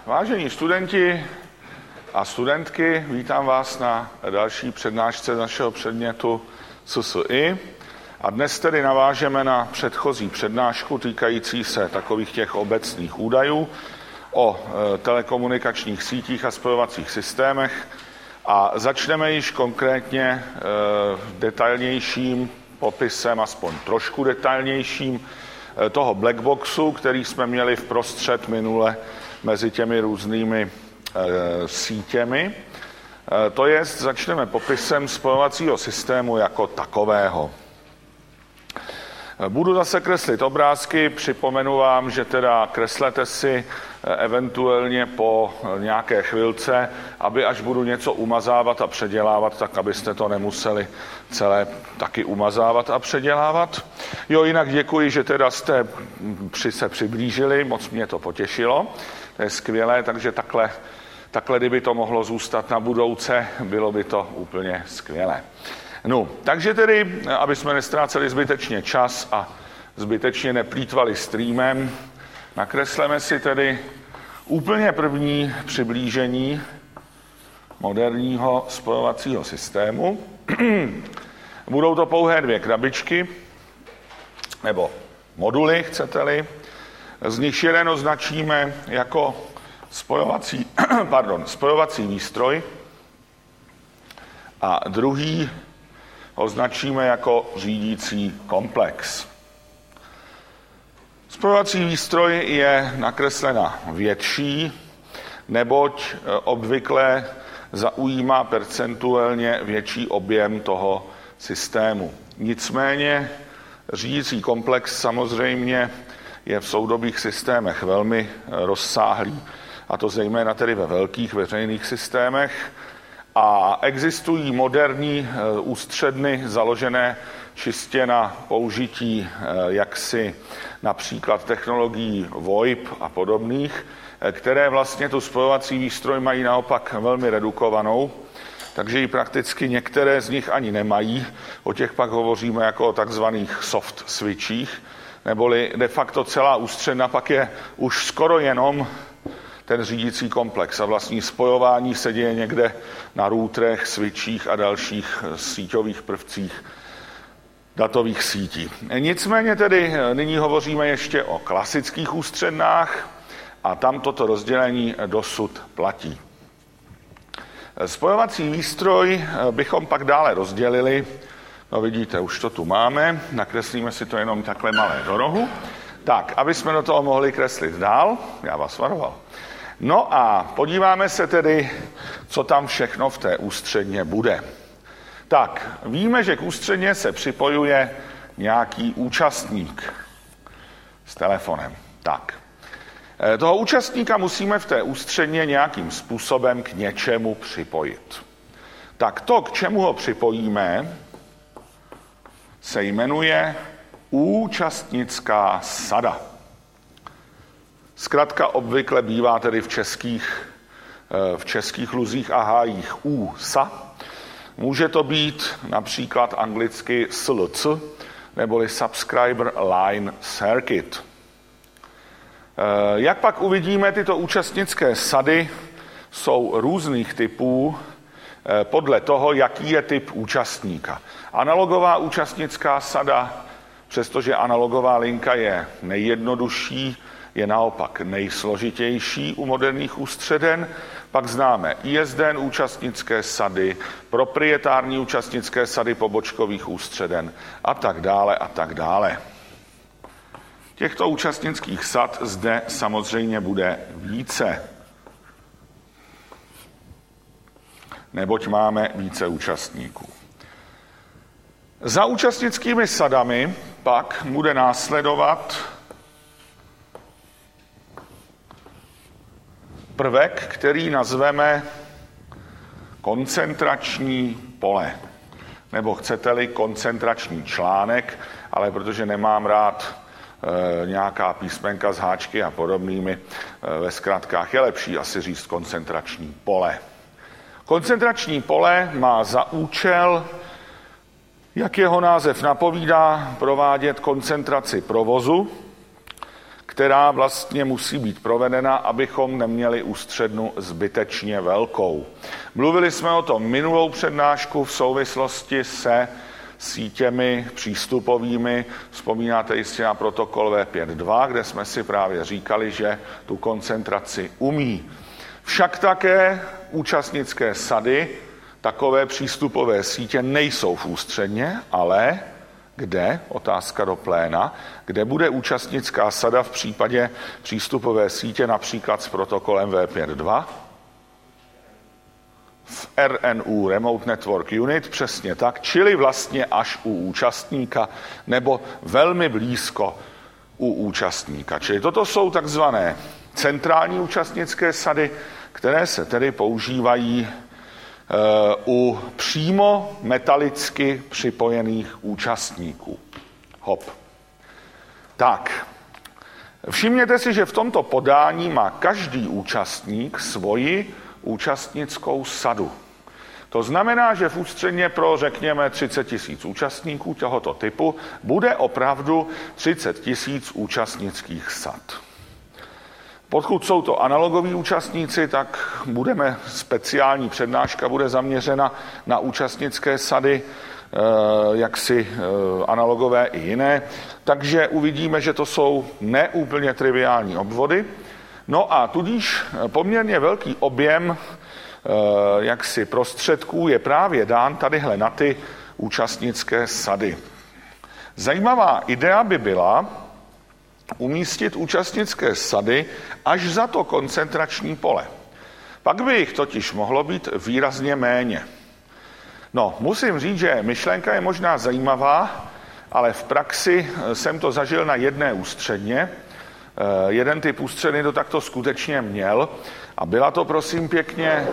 Vážení studenti a studentky, vítám vás na další přednášce našeho předmětu SSI. A dnes tedy navážeme na předchozí přednášku týkající se takových těch obecných údajů o telekomunikačních sítích a spojovacích systémech a začneme již konkrétně detailnějším popisem, aspoň trošku detailnějším, toho blackboxu, který jsme měli vprostřed minule mezi těmi různými sítěmi. To jest, začneme popisem spojovacího systému jako takového. Budu zase kreslit obrázky, připomenu vám, že teda kreslete si eventuálně po nějaké chvilce, aby až budu něco umazávat a předělávat, tak abyste to nemuseli celé taky umazávat a předělávat. Jo, jinak děkuji, že teda jste se přiblížili, moc mě to potěšilo, to je skvělé, takže takhle kdyby to mohlo zůstat na budouce, bylo by to úplně skvělé. No, takže tedy, aby jsme nestráceli zbytečně čas a zbytečně neplýtvali streamem, nakresleme si tedy úplně první přiblížení moderního spojovacího systému. Budou to pouhé dvě krabičky, nebo moduly, chcete-li. Z nich jeden označíme jako spojovací výstroj a druhý označíme jako řídící komplex. Spojovací výstroj je nakreslena větší, neboť obvykle zaujímá percentuálně větší objem toho systému. Nicméně řídící komplex samozřejmě je v soudobých systémech velmi rozsáhlý, a to zejména tedy ve velkých veřejných systémech. A existují moderní ústředny založené čistě na použití jaksi například technologií VoIP a podobných, které vlastně tu spojovací výstroj mají naopak velmi redukovanou, takže ji prakticky některé z nich ani nemají. O těch pak hovoříme jako o takzvaných soft switchích, neboli de facto celá ústředna pak je už skoro jenom ten řídící komplex a vlastní spojování se děje někde na routerech, switchích a dalších síťových prvcích datových sítí. Nicméně tedy nyní hovoříme ještě o klasických ústřednách a tam toto rozdělení dosud platí. Spojovací výstroj bychom pak dále rozdělili, no vidíte, už to tu máme, nakreslíme si to jenom takhle malé do rohu, tak, aby jsme do toho mohli kreslit dál, já vás varoval. No a podíváme se tedy, co tam všechno v té ústředně bude. Tak, víme, že k ústředně se připojuje nějaký účastník s telefonem. Tak, toho účastníka musíme v té ústředně nějakým způsobem k něčemu připojit. Tak to, k čemu ho připojíme, se jmenuje účastnická sada. Zkratka obvykle bývá tedy v českých luzích a hájích USA. Může to být například anglicky SLC, neboli Subscriber Line Circuit. Jak pak uvidíme, tyto účastnické sady jsou různých typů podle toho, jaký je typ účastníka. Analogová účastnická sada, přestože analogová linka je nejjednodušší, je naopak nejsložitější u moderních ústředen. Pak známe ISDN účastnické sady, proprietární účastnické sady pobočkových ústředen a tak dále a tak dále. Těchto účastnických sad zde samozřejmě bude více, neboť máme více účastníků. Za účastnickými sadami pak bude následovat prvek, který nazveme koncentrační pole, nebo chcete-li koncentrační článek, ale protože nemám rád nějaká písmenka z háčky a podobnými ve zkratkách, je lepší asi říct koncentrační pole. Koncentrační pole má za účel, jak jeho název napovídá, provádět koncentraci provozu, která vlastně musí být provedena, abychom neměli ústřednu zbytečně velkou. Mluvili jsme o tom minulou přednášku v souvislosti se sítěmi přístupovými. Vzpomínáte jistě na protokol V5.2, kde jsme si právě říkali, že tu koncentraci umí. Však také účastnické sady, takové přístupové sítě nejsou v ústředně, ale kde, otázka do pléna, kde bude účastnická sada v případě přístupové sítě například s protokolem V5.2? V RNU, Remote Network Unit, přesně tak, čili vlastně až u účastníka nebo velmi blízko u účastníka. Čili toto jsou takzvané centrální účastnické sady, které se tedy používají u přímo metalicky připojených účastníků. Hop. Tak, všimněte si, že v tomto podání má každý účastník svoji účastnickou sadu. To znamená, že v ústředně pro, řekněme, 30 000 účastníků tohoto typu bude opravdu 30 000 účastnických sad. Pokud jsou to analogoví účastníci, tak speciální přednáška bude zaměřena na účastnické sady, jaksi analogové i jiné. Takže uvidíme, že to jsou neúplně triviální obvody. No a tudíž poměrně velký objem jaksi prostředků je právě dán tadyhle na ty účastnické sady. Zajímavá idea by byla umístit účastnické sady až za to koncentrační pole. Pak by jich totiž mohlo být výrazně méně. No, musím říct, že myšlenka je možná zajímavá, ale v praxi jsem to zažil na jedné ústředně. Jeden typ ústředny to takto skutečně měl a byla to, prosím pěkně,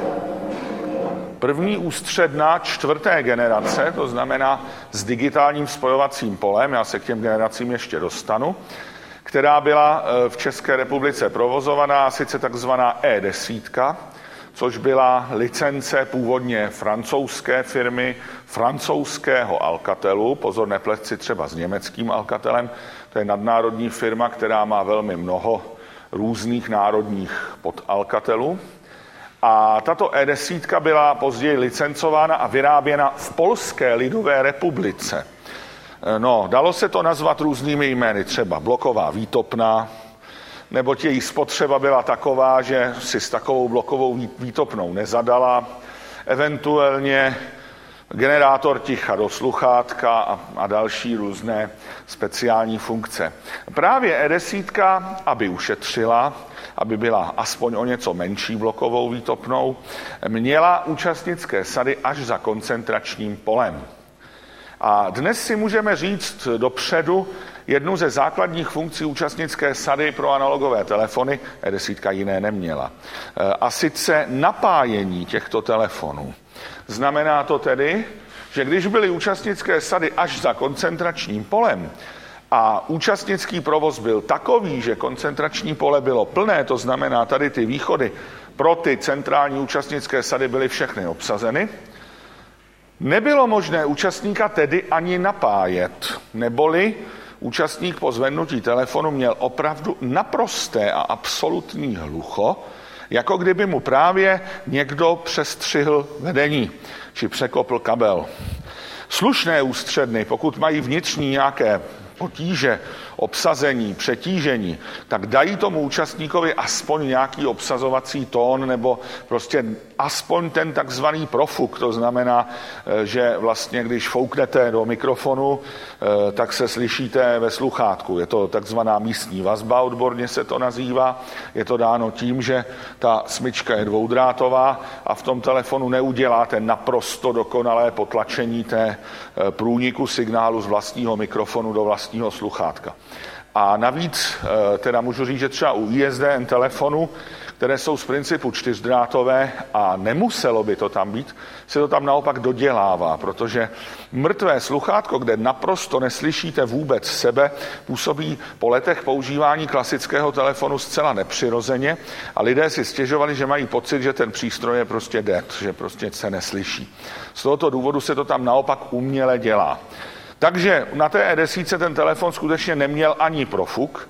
první ústředna 4. generace, to znamená s digitálním spojovacím polem, já se k těm generacím ještě dostanu, která byla v České republice provozovaná, sice takzvaná E10, což byla licence původně francouzské firmy, francouzského Alcatelu, pozor, neplet si třeba s německým Alcatelem, to je nadnárodní firma, která má velmi mnoho různých národních podalcatelů. A tato E10 byla později licencována a vyráběna v Polské lidové republice. No, dalo se to nazvat různými jmény, třeba bloková výtopna, nebo její spotřeba byla taková, že si s takovou blokovou výtopnou nezadala, eventuálně generátor ticha do sluchátka a další různé speciální funkce. Právě E10, aby ušetřila, aby byla aspoň o něco menší blokovou výtopnou, měla účastnické sady až za koncentračním polem. A dnes si můžeme říct dopředu jednu ze základních funkcí účastnické sady pro analogové telefony, E10 jiné neměla, a sice napájení těchto telefonů. Znamená to tedy, že když byly účastnické sady až za koncentračním polem a účastnický provoz byl takový, že koncentrační pole bylo plné, to znamená tady ty východy pro ty centrální účastnické sady byly všechny obsazeny, nebylo možné účastníka tedy ani napájet, neboli účastník po zvednutí telefonu měl opravdu naprosté a absolutní hlucho, jako kdyby mu právě někdo přestřihl vedení či překopl kabel. Slušné ústředny, pokud mají vnitřní nějaké potíže, obsazení, přetížení, tak dají tomu účastníkovi aspoň nějaký obsazovací tón nebo prostě aspoň ten takzvaný profuk. To znamená, že vlastně když fouknete do mikrofonu, tak se slyšíte ve sluchátku. Je to takzvaná místní vazba, odborně se to nazývá. Je to dáno tím, že ta smyčka je dvoudrátová a v tom telefonu neuděláte naprosto dokonalé potlačení té průniku signálu z vlastního mikrofonu do vlastního sluchátka. A navíc, teda můžu říct, že třeba u ISDN telefonu, které jsou z principu čtyřdrátové a nemuselo by to tam být, se to tam naopak dodělává, protože mrtvé sluchátko, kde naprosto neslyšíte vůbec sebe, působí po letech používání klasického telefonu zcela nepřirozeně a lidé si stěžovali, že mají pocit, že ten přístroj je prostě dead, že prostě se neslyší. Z tohoto důvodu se to tam naopak uměle dělá. Takže na té E10 ten telefon skutečně neměl ani profuk,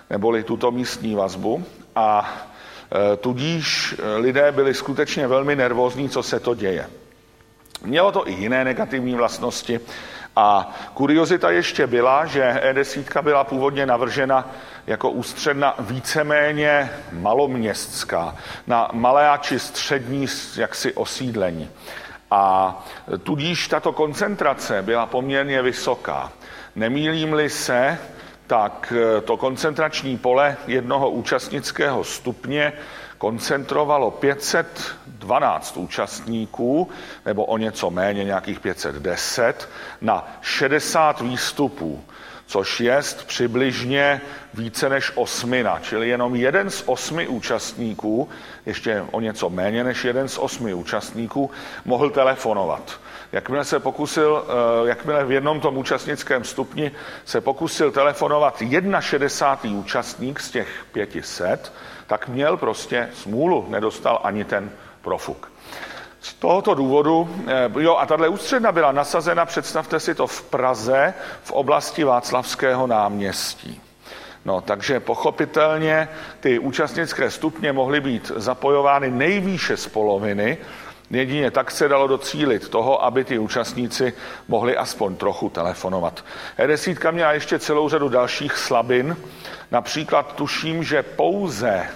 neboli tuto místní vazbu, a tudíž lidé byli skutečně velmi nervózní, co se to děje. Mělo to i jiné negativní vlastnosti a kuriozita ještě byla, že E10 byla původně navržena jako ústředna víceméně maloměstská, na malé či střední jaksi osídlení. A tudíž tato koncentrace byla poměrně vysoká. Nemýlím-li se, tak to koncentrační pole jednoho účastnického stupně koncentrovalo 512 účastníků, nebo o něco méně, nějakých 510, na 60 výstupů, což je přibližně více než 8, čili jenom 1 z 8 účastníků, ještě o něco méně než 1 z 8 účastníků, mohl telefonovat. Jakmile v jednom tom účastnickém stupni se pokusil telefonovat 61. účastník z těch 500, tak měl prostě smůlu, nedostal ani ten profuk. Z tohoto důvodu, a tahle ústředna byla nasazena, představte si to, v Praze, v oblasti Václavského náměstí. No, takže pochopitelně ty účastnické stupně mohly být zapojovány nejvýše z poloviny, jedině tak se dalo docílit toho, aby ty účastníci mohli aspoň trochu telefonovat. E10 měla ještě celou řadu dalších slabin, například tuším, že pouze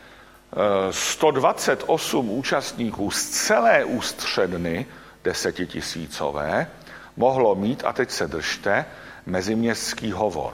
128 účastníků z celé ústředny 10 000 mohlo mít, a teď se držte, meziměstský hovor.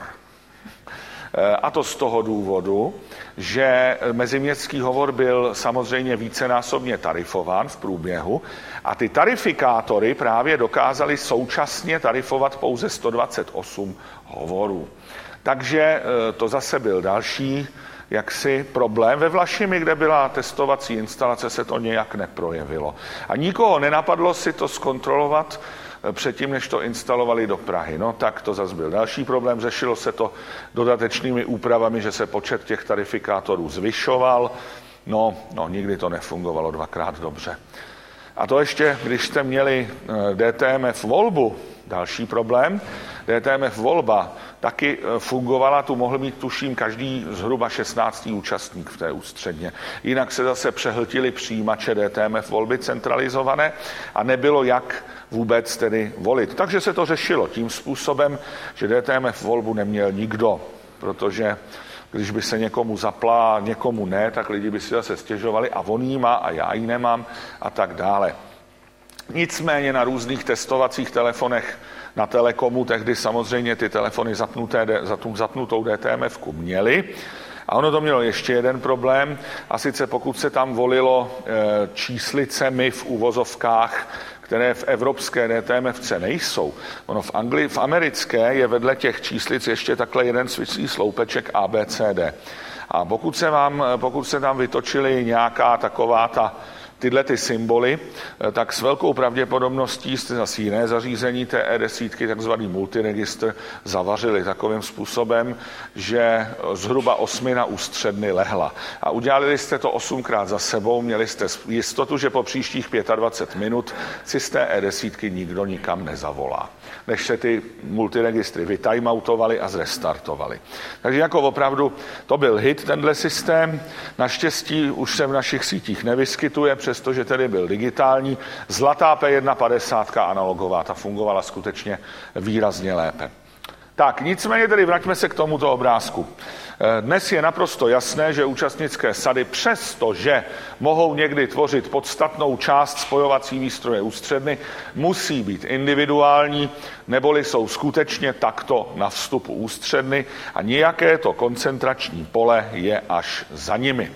A to z toho důvodu, že meziměstský hovor byl samozřejmě vícenásobně tarifován v průběhu a ty tarifikátory právě dokázali současně tarifovat pouze 128 hovorů. Takže to zase byl další jaksi problém. Ve Vlašimi, kde byla testovací instalace, se to nějak neprojevilo. A nikoho nenapadlo si to zkontrolovat předtím, než to instalovali do Prahy. No tak to zase byl další problém. Řešilo se to dodatečnými úpravami, že se počet těch tarifikátorů zvyšoval. No, nikdy to nefungovalo dvakrát dobře. A to ještě, když jste měli DTMF volbu, další problém, DTMF volba taky fungovala, tu mohl mít tuším každý zhruba 16. účastník v té ústředně. Jinak se zase přehltily přijímače DTMF volby centralizované a nebylo jak vůbec tedy volit. Takže se to řešilo tím způsobem, že DTMF volbu neměl nikdo, protože když by se někomu zapla a někomu ne, tak lidi by si zase stěžovali a on jí má a já ji nemám a tak dále. Nicméně na různých testovacích telefonech na Telekomu tehdy samozřejmě ty telefony zapnutou DTMF-ku měly. A ono to mělo ještě jeden problém, a sice pokud se tam volilo číslicemi v uvozovkách, které v evropské DTMFce nejsou. Ono v americké je vedle těch číslic ještě takhle jeden svislý sloupeček ABCD. A pokud se tam vytočily nějaká taková tyhle ty symboly, tak s velkou pravděpodobností jste zase jiné zařízení té E10, takzvaný multiregistr, zavařili takovým způsobem, že zhruba 8 ústředny lehla. A udělali jste to 8krát za sebou, měli jste jistotu, že po příštích 25 minut si z té E10 nikdo nikam nezavolá, než se ty multiregistry vytimeoutovaly a zrestartovaly. Takže jako opravdu to byl hit, tenhle systém. Naštěstí už se v našich sítích nevyskytuje, přestože tedy byl digitální. Zlatá P150 analogová, ta fungovala skutečně výrazně lépe. Tak, nicméně tedy vraťme se k tomuto obrázku. Dnes je naprosto jasné, že účastnické sady, přestože mohou někdy tvořit podstatnou část spojovací výstroje ústředny, musí být individuální, neboli jsou skutečně takto na vstupu ústředny a nějaké to koncentrační pole je až za nimi.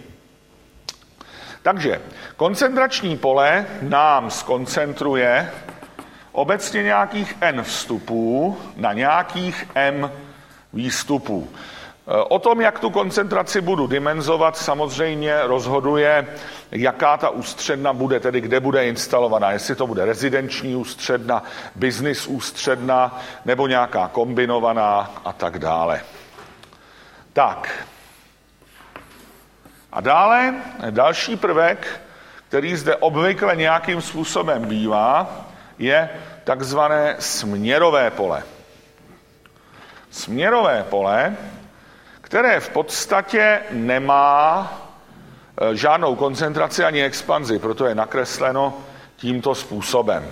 Takže koncentrační pole nám zkoncentruje obecně nějakých n vstupů na nějakých m výstupů. O tom, jak tu koncentraci budu dimenzovat, samozřejmě rozhoduje, jaká ta ústředna bude, tedy kde bude instalovaná. Jestli to bude rezidenční ústředna, business ústředna nebo nějaká kombinovaná a tak dále. Tak. A dále, další prvek, který zde obvykle nějakým způsobem bývá, je takzvané směrové pole. Směrové pole, které v podstatě nemá žádnou koncentraci ani expanzi, proto je nakresleno tímto způsobem.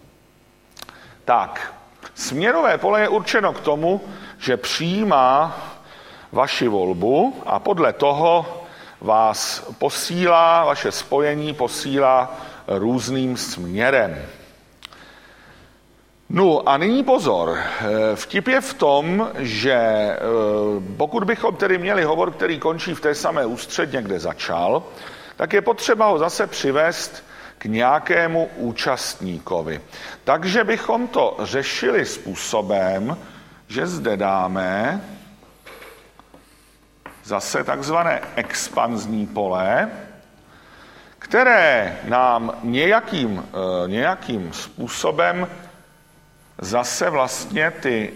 Tak, směrové pole je určeno k tomu, že přijímá vaši volbu a podle toho vás posílá, vaše spojení posílá různým směrem. No a nyní pozor, vtip je v tom, že pokud bychom tedy měli hovor, který končí v té samé ústředně, kde začal, tak je potřeba ho zase přivést k nějakému účastníkovi. Takže bychom to řešili způsobem, že zde dáme zase takzvané expanzní pole, které nám nějakým způsobem zase vlastně ty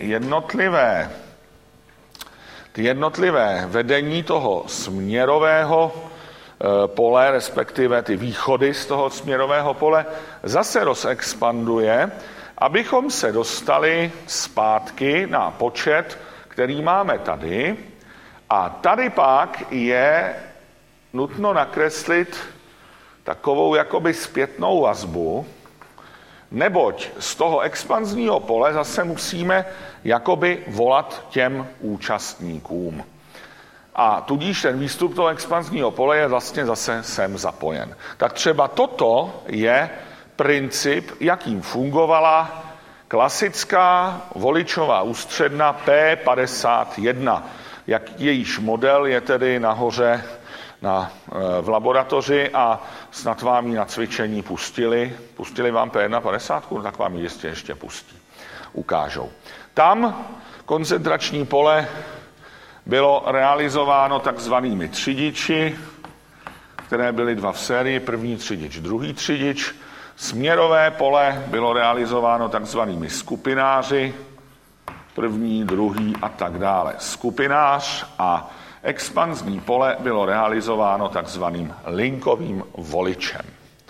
jednotlivé vedení toho směrového pole, respektive ty východy z toho směrového pole, zase rozexpanduje, abychom se dostali zpátky na počet, který máme tady. A tady pak je nutno nakreslit takovou jakoby zpětnou vazbu, neboť z toho expanzního pole zase musíme jakoby volat těm účastníkům. A tudíž ten výstup toho expanzního pole je vlastně zase sem zapojen. Tak třeba toto je princip, jakým fungovala klasická voličová ústředna P51. Jak jejíž model je tedy nahoře v laboratoři a snad vám ji na cvičení pustili. Pustili vám P51, tak vám ji jistě ještě pustí. Ukážou. Tam koncentrační pole bylo realizováno takzvanými třidiči, které byly dva v sérii, první třidič, druhý třidič. Směrové pole bylo realizováno takzvanými skupináři, první, druhý a tak dále. Skupinář a expanzní pole bylo realizováno takzvaným linkovým voličem.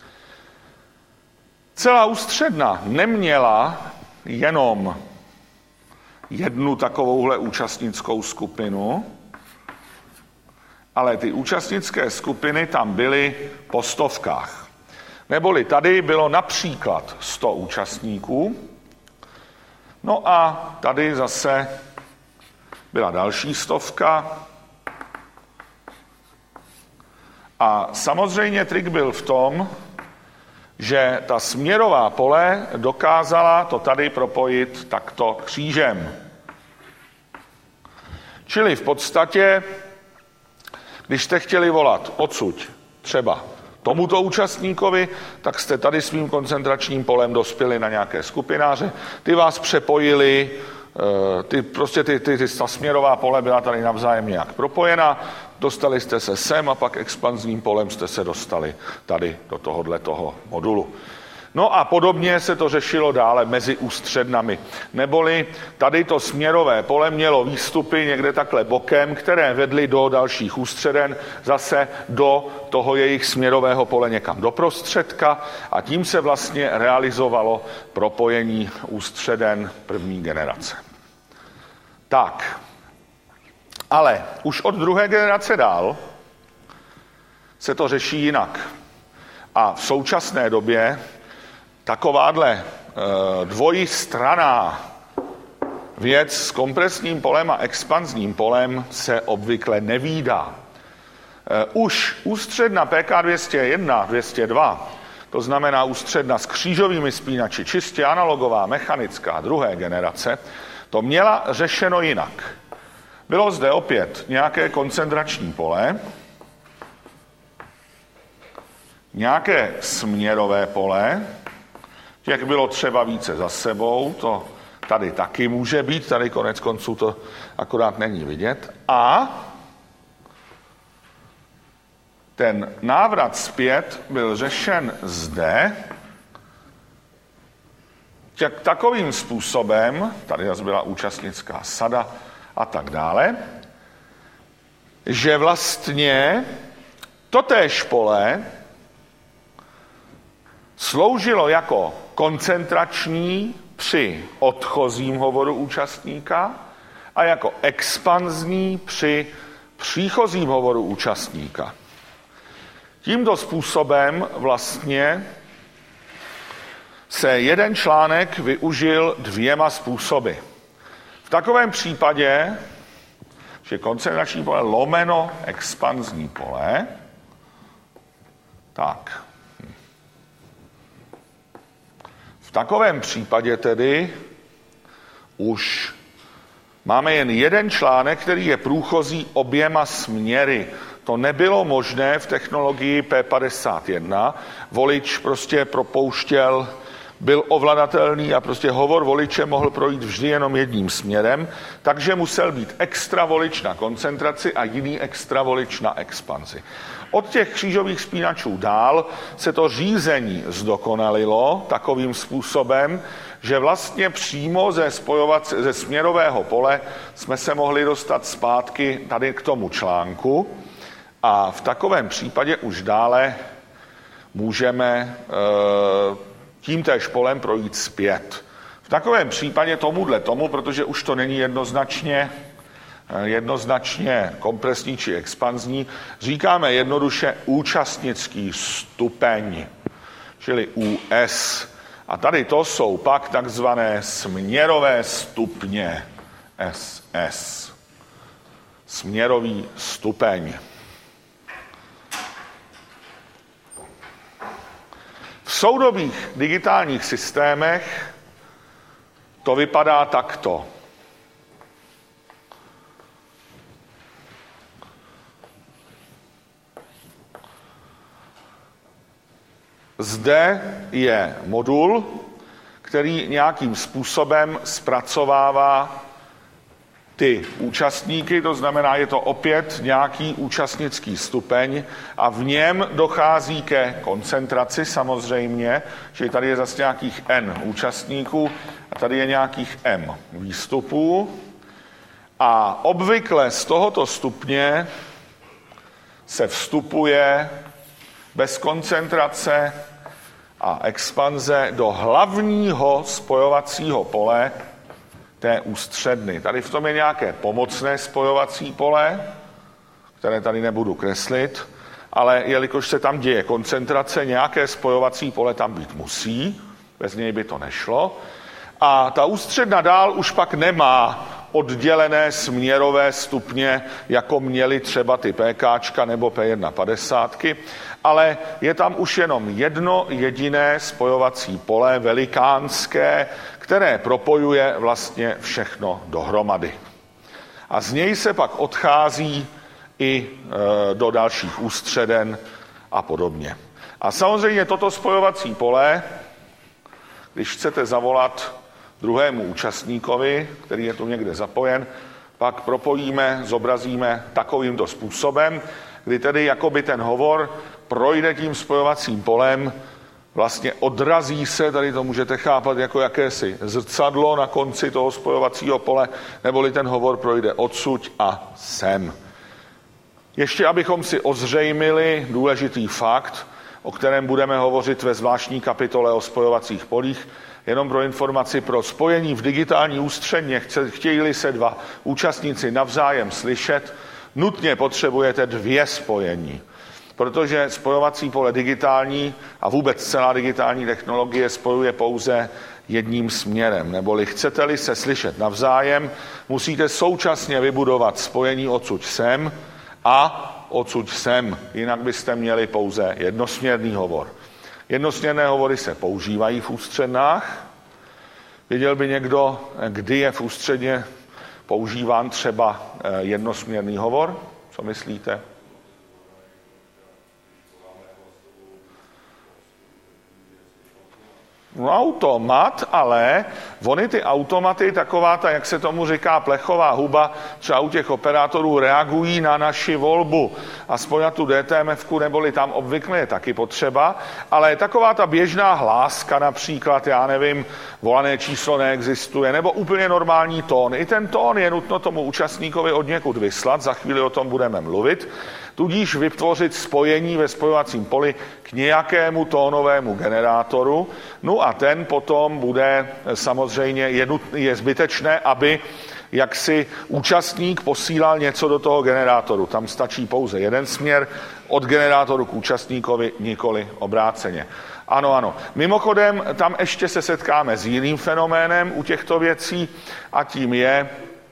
Celá ústředna neměla jenom jednu takovouhle účastnickou skupinu, ale ty účastnické skupiny tam byly po stovkách. Neboli tady bylo například 100 účastníků, no a tady zase byla další 100. A samozřejmě trik byl v tom, že ta směrová pole dokázala to tady propojit takto křížem. Čili v podstatě, když jste chtěli volat odsud třeba tomuto účastníkovi, tak jste tady svým koncentračním polem dospěli na nějaké skupináře, ty vás přepojili, ta směrová pole byla tady navzájem nějak propojena, dostali jste se sem a pak expanzním polem jste se dostali tady do tohoto modulu. No a podobně se to řešilo dále mezi ústřednami. Neboli tady to směrové pole mělo výstupy někde takhle bokem, které vedly do dalších ústředen, zase do toho jejich směrového pole někam do prostředka a tím se vlastně realizovalo propojení ústředen první generace. Tak, ale už od druhé generace dál se to řeší jinak. A v současné době takováhle dvojstranná věc s kompresním polem a expanzním polem se obvykle nevídá. Už ústředna PK201, 202, to znamená ústředna s křížovými spínači, čistě analogová, mechanická, druhé generace, to měla řešeno jinak. Bylo zde opět nějaké koncentrační pole, nějaké směrové pole, těch bylo třeba více za sebou, to tady taky může být, tady konec konců to akorát není vidět. A ten návrat zpět byl řešen zde takovým způsobem, tady zase byla účastnická sada a tak dále, že vlastně totéž pole sloužilo jako koncentrační při odchozím hovoru účastníka a jako expanzní při příchozím hovoru účastníka. Tímto způsobem vlastně se jeden článek využil dvěma způsoby. V takovém případě, že koncentrační pole lomeno expanzní pole, tak. V takovém případě tedy už máme jen jeden článek, který je průchozí oběma směry. To nebylo možné v technologii P51. Volič prostě propouštěl, byl ovladatelný a prostě hovor voliče mohl projít vždy jenom jedním směrem, takže musel být extra volič na koncentraci a jiný extra volič na expanzi. Od těch křížových spínačů dál se to řízení zdokonalilo takovým způsobem, že vlastně přímo ze směrového pole jsme se mohli dostat zpátky tady k tomu článku a v takovém případě už dále můžeme tímtéž polem projít zpět. V takovém případě tomu, protože už to není jednoznačně kompresní či expanzní, říkáme jednoduše účastnický stupeň, čili US. A tady to jsou pak takzvané směrové stupně SS. Směrový stupeň. V soudobých digitálních systémech to vypadá takto. Zde je modul, který nějakým způsobem zpracovává ty účastníky, to znamená, je to opět nějaký účastnický stupeň a v něm dochází ke koncentraci samozřejmě, že tady je zase nějakých N účastníků a tady je nějakých M výstupů a obvykle z tohoto stupně se vstupuje bez koncentrace a expanze do hlavního spojovacího pole té ústředny. Tady v tom je nějaké pomocné spojovací pole, které tady nebudu kreslit, ale jelikož se tam děje koncentrace, nějaké spojovací pole tam být musí, bez něj by to nešlo. A ta ústředna dál už pak nemá oddělené směrové stupně, jako měly třeba ty PKčka nebo P150, ale je tam už jenom jedno jediné spojovací pole velikánské, které propojuje vlastně všechno dohromady. A z něj se pak odchází i do dalších ústředen a podobně. A samozřejmě toto spojovací pole, když chcete zavolat druhému účastníkovi, který je tu někde zapojen, pak propojíme, zobrazíme takovýmto způsobem, kdy tedy jakoby ten hovor projde tím spojovacím polem, vlastně odrazí se, tady to můžete chápat jako jakési zrcadlo na konci toho spojovacího pole, neboli ten hovor projde odsud a sem. Ještě abychom si ozřejmili důležitý fakt, o kterém budeme hovořit ve zvláštní kapitole o spojovacích polích, jenom pro informaci, pro spojení v digitální ústředně, chtějí-li se dva účastníci navzájem slyšet, nutně potřebujete dvě spojení. Protože spojovací pole digitální a vůbec celá digitální technologie spojuje pouze jedním směrem. Neboli chcete-li se slyšet navzájem, musíte současně vybudovat spojení odsud sem a odsud sem. Jinak byste měli pouze jednosměrný hovor. Jednosměrné hovory se používají v ústřednách. Věděl by někdo, kdy je v ústředně používán třeba jednosměrný hovor? Co myslíte? No, automat, ale ony ty automaty, taková ta, jak se tomu říká, plechová huba, třeba u těch operátorů reagují na naši volbu. Aspoň na tu DTMF-ku, neboli tam obvykle je taky potřeba, ale taková ta běžná hláska například, já nevím, volané číslo neexistuje, nebo úplně normální tón. I ten tón je nutno tomu účastníkovi od někud vyslat, za chvíli o tom budeme mluvit, tudíž vytvořit spojení ve spojovacím poli k nějakému tónovému generátoru. No a ten potom bude samozřejmě, je zbytečné, aby jak si účastník posílal něco do toho generátoru. Tam stačí pouze jeden směr od generátoru k účastníkovi, nikoli obráceně. Ano. Mimochodem, tam ještě se setkáme s jiným fenoménem u těchto věcí a tím je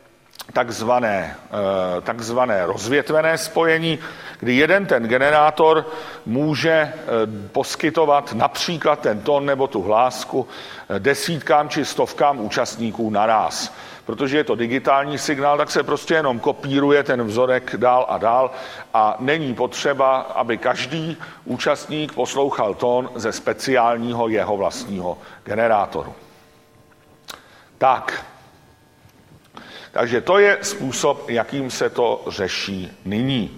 takzvané rozvětvené spojení, kdy jeden ten generátor může poskytovat například ten tón nebo tu hlásku desítkám či stovkám účastníků naráz. Protože je to digitální signál, tak se prostě jenom kopíruje ten vzorek dál a dál a není potřeba, aby každý účastník poslouchal tón ze speciálního jeho vlastního generátoru. Takže to je způsob, jakým se to řeší nyní.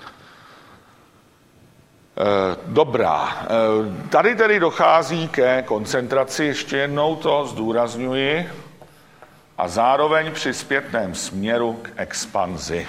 Dobrá, tady tedy dochází ke koncentraci, ještě jednou to zdůrazňuji, a zároveň při zpětném směru k expanzi.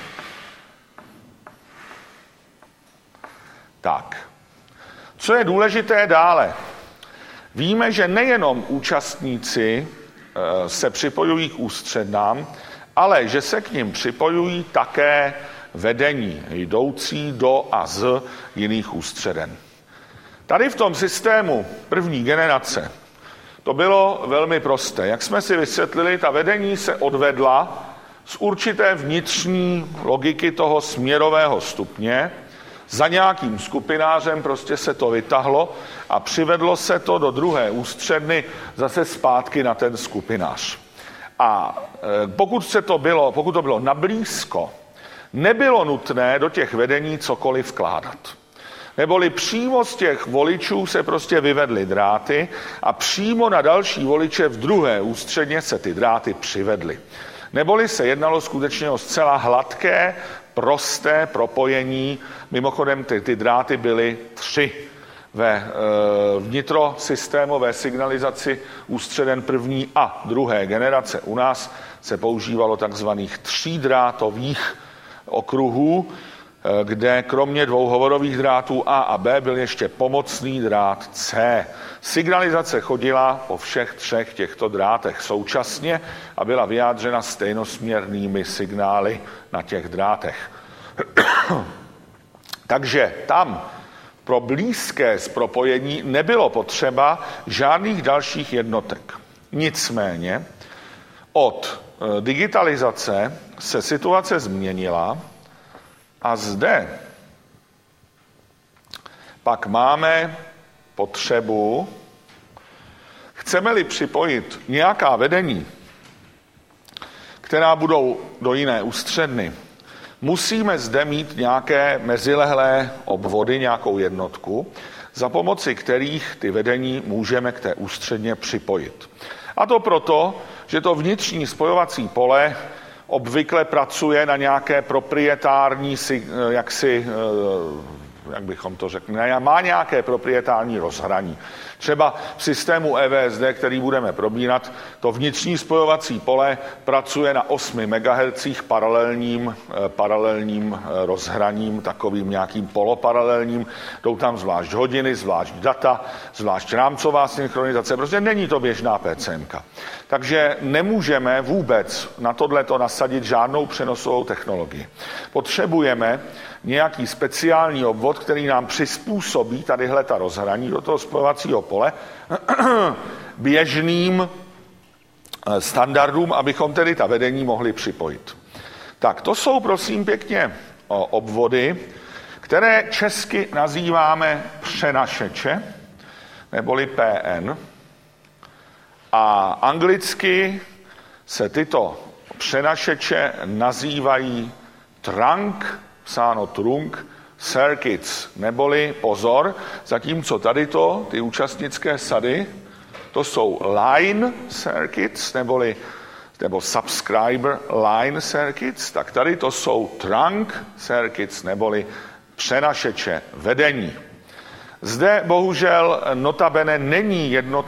Tak, co je důležité dále? Víme, že nejenom účastníci se připojují k ústřednám, ale že se k nim připojují také vedení jdoucí do a z jiných ústředen. Tady v tom systému první generace to bylo velmi prosté. Jak jsme si vysvětlili, ta vedení se odvedla z určité vnitřní logiky toho směrového stupně. Za nějakým skupinářem prostě se to vytahlo a přivedlo se to do druhé ústředny zase zpátky na ten skupinář. A pokud to bylo nablízko, nebylo nutné do těch vedení cokoliv vkládat. Neboli přímo z těch voličů se prostě vyvedly dráty a přímo na další voliče v druhé ústředně se ty dráty přivedly. Neboli se jednalo skutečně o zcela hladké, prosté propojení. Mimochodem ty dráty byly 3. Ve vnitrosystémové signalizaci ústředen první a druhé generace u nás se používalo takzvaných 3drátových okruhů, kde kromě 2 hovorových drátů A a B byl ještě pomocný drát C. Signalizace chodila po všech 3 těchto drátech současně a byla vyjádřena stejnosměrnými signály na těch drátech. Takže tam pro blízké zpropojení nebylo potřeba žádných dalších jednotek. Nicméně od digitalizace se situace změnila a zde pak máme potřebu, chceme-li připojit nějaká vedení, která budou do jiné ústředny, musíme zde mít nějaké mezilehlé obvody, nějakou jednotku, za pomoci kterých ty vedení můžeme k té ústředně připojit. A to proto, že to vnitřní spojovací pole obvykle pracuje na nějaké proprietární, jak bychom to řekli, má nějaké proprietární rozhraní. Třeba v systému EVSD, který budeme probírat, to vnitřní spojovací pole pracuje na 8 MHz paralelním rozhraním, takovým nějakým poloparalelním. Jdou tam zvlášť hodiny, zvlášť data, zvlášť rámcová synchronizace. Prostě není to běžná PCMka. Takže nemůžeme vůbec na tohleto nasadit žádnou přenosovou technologii. Potřebujeme nějaký speciální obvod, který nám přizpůsobí tadyhle ta rozhraní do toho spojovacího pole běžným standardům, abychom tedy ta vedení mohli připojit. Tak to jsou, prosím pěkně, obvody, které česky nazýváme přenašeče, neboli PN. A anglicky se tyto přenašeče nazývají trunk, psáno trunk, circuits, neboli pozor, zatímco tadyto, ty účastnické sady, to jsou line circuits, nebo subscriber line circuits, tak tady to jsou trunk circuits, neboli přenašeče vedení. Zde bohužel notabene není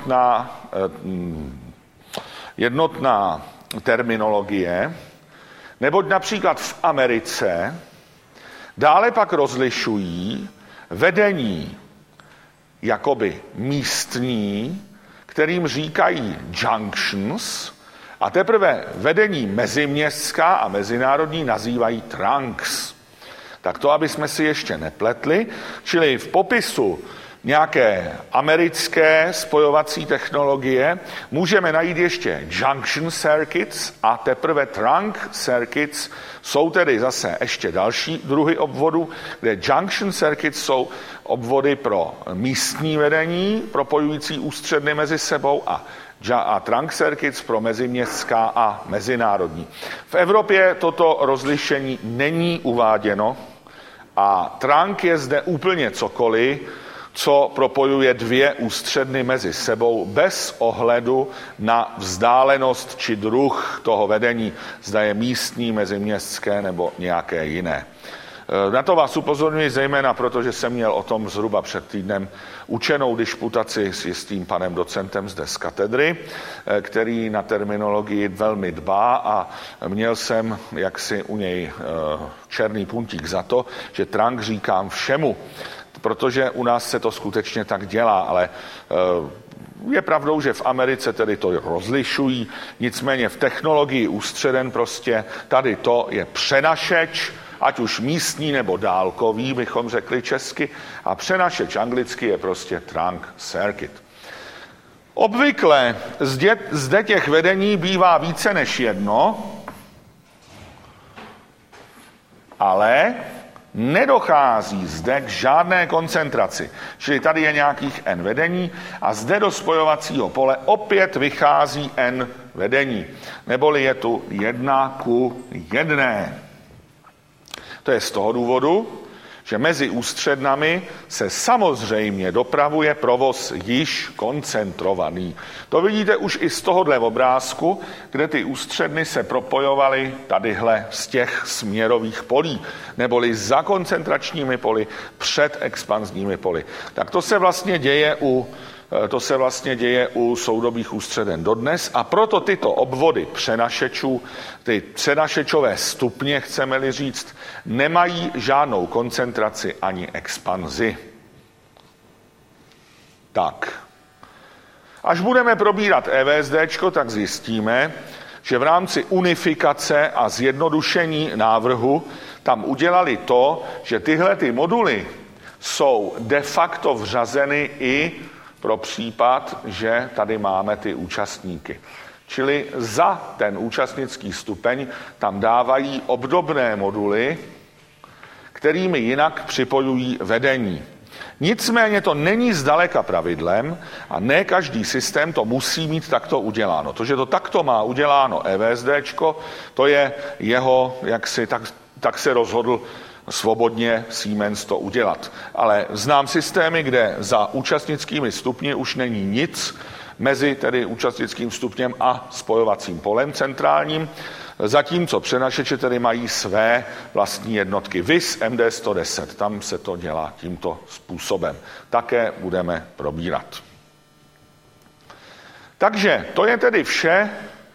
jednotná terminologie, neboť například v Americe dále pak rozlišují vedení jakoby místní, kterým říkají junctions, A teprve vedení meziměstská a mezinárodní nazývají trunks. Tak to, aby jsme si ještě nepletli, čili v popisu nějaké americké spojovací technologie můžeme najít ještě junction circuits a teprve trunk circuits jsou tedy zase ještě další druhy obvodů, kde junction circuits jsou obvody pro místní vedení, propojující ústředny mezi sebou a trunk circuits pro meziměstská a mezinárodní. V Evropě toto rozlišení není uváděno a trunk je zde úplně cokoliv, co propojuje dvě ústředny mezi sebou bez ohledu na vzdálenost či druh toho vedení, zda je místní, meziměstské nebo nějaké jiné. Na to vás upozorňuji zejména, protože jsem měl o tom zhruba před týdnem učenou disputaci s jistým panem docentem zde z katedry, který na terminologii velmi dbá a měl jsem jaksi u něj černý puntík za to, že trunk říkám všemu, protože u nás se to skutečně tak dělá, ale je pravdou, že v Americe tedy to rozlišují, nicméně v technologii ústředen prostě tady to je přenašeč, ať už místní nebo dálkový, bychom řekli česky, a přenašeč anglicky je prostě trunk circuit. Obvykle zde těch vedení bývá více než jedno, ale nedochází zde k žádné koncentraci. Čili tady je nějakých N vedení a zde do spojovacího pole opět vychází N vedení. Neboli je tu 1:1. To je z toho důvodu, že mezi ústřednami se samozřejmě dopravuje provoz již koncentrovaný. To vidíte už i z tohohle obrázku, kde ty ústředny se propojovaly tadyhle z těch směrových polí, neboli za koncentračními poli, před expanzními poli. Tak to se vlastně děje u soudobých ústředen dodnes a proto tyto obvody přenašečů, ty přenašečové stupně, chceme-li říct, nemají žádnou koncentraci ani expanzi. Tak. Až budeme probírat EVSDčko, tak zjistíme, že v rámci unifikace a zjednodušení návrhu tam udělali to, že tyhle ty moduly jsou de facto vřazeny i pro případ, že tady máme ty účastníky. Čili za ten účastnický stupeň tam dávají obdobné moduly, kterými jinak připojují vedení. Nicméně to není zdaleka pravidlem a ne každý systém to musí mít takto uděláno. To, že to takto má uděláno EVSDčko, to je jeho, tak se rozhodl svobodně Siemens to udělat. Ale znám systémy, kde za účastnickými stupni už není nic mezi tedy účastnickým stupněm a spojovacím polem centrálním, zatímco přenašeče tedy mají své vlastní jednotky. VIS MD110, tam se to dělá tímto způsobem. Také budeme probírat. Takže to je tedy vše,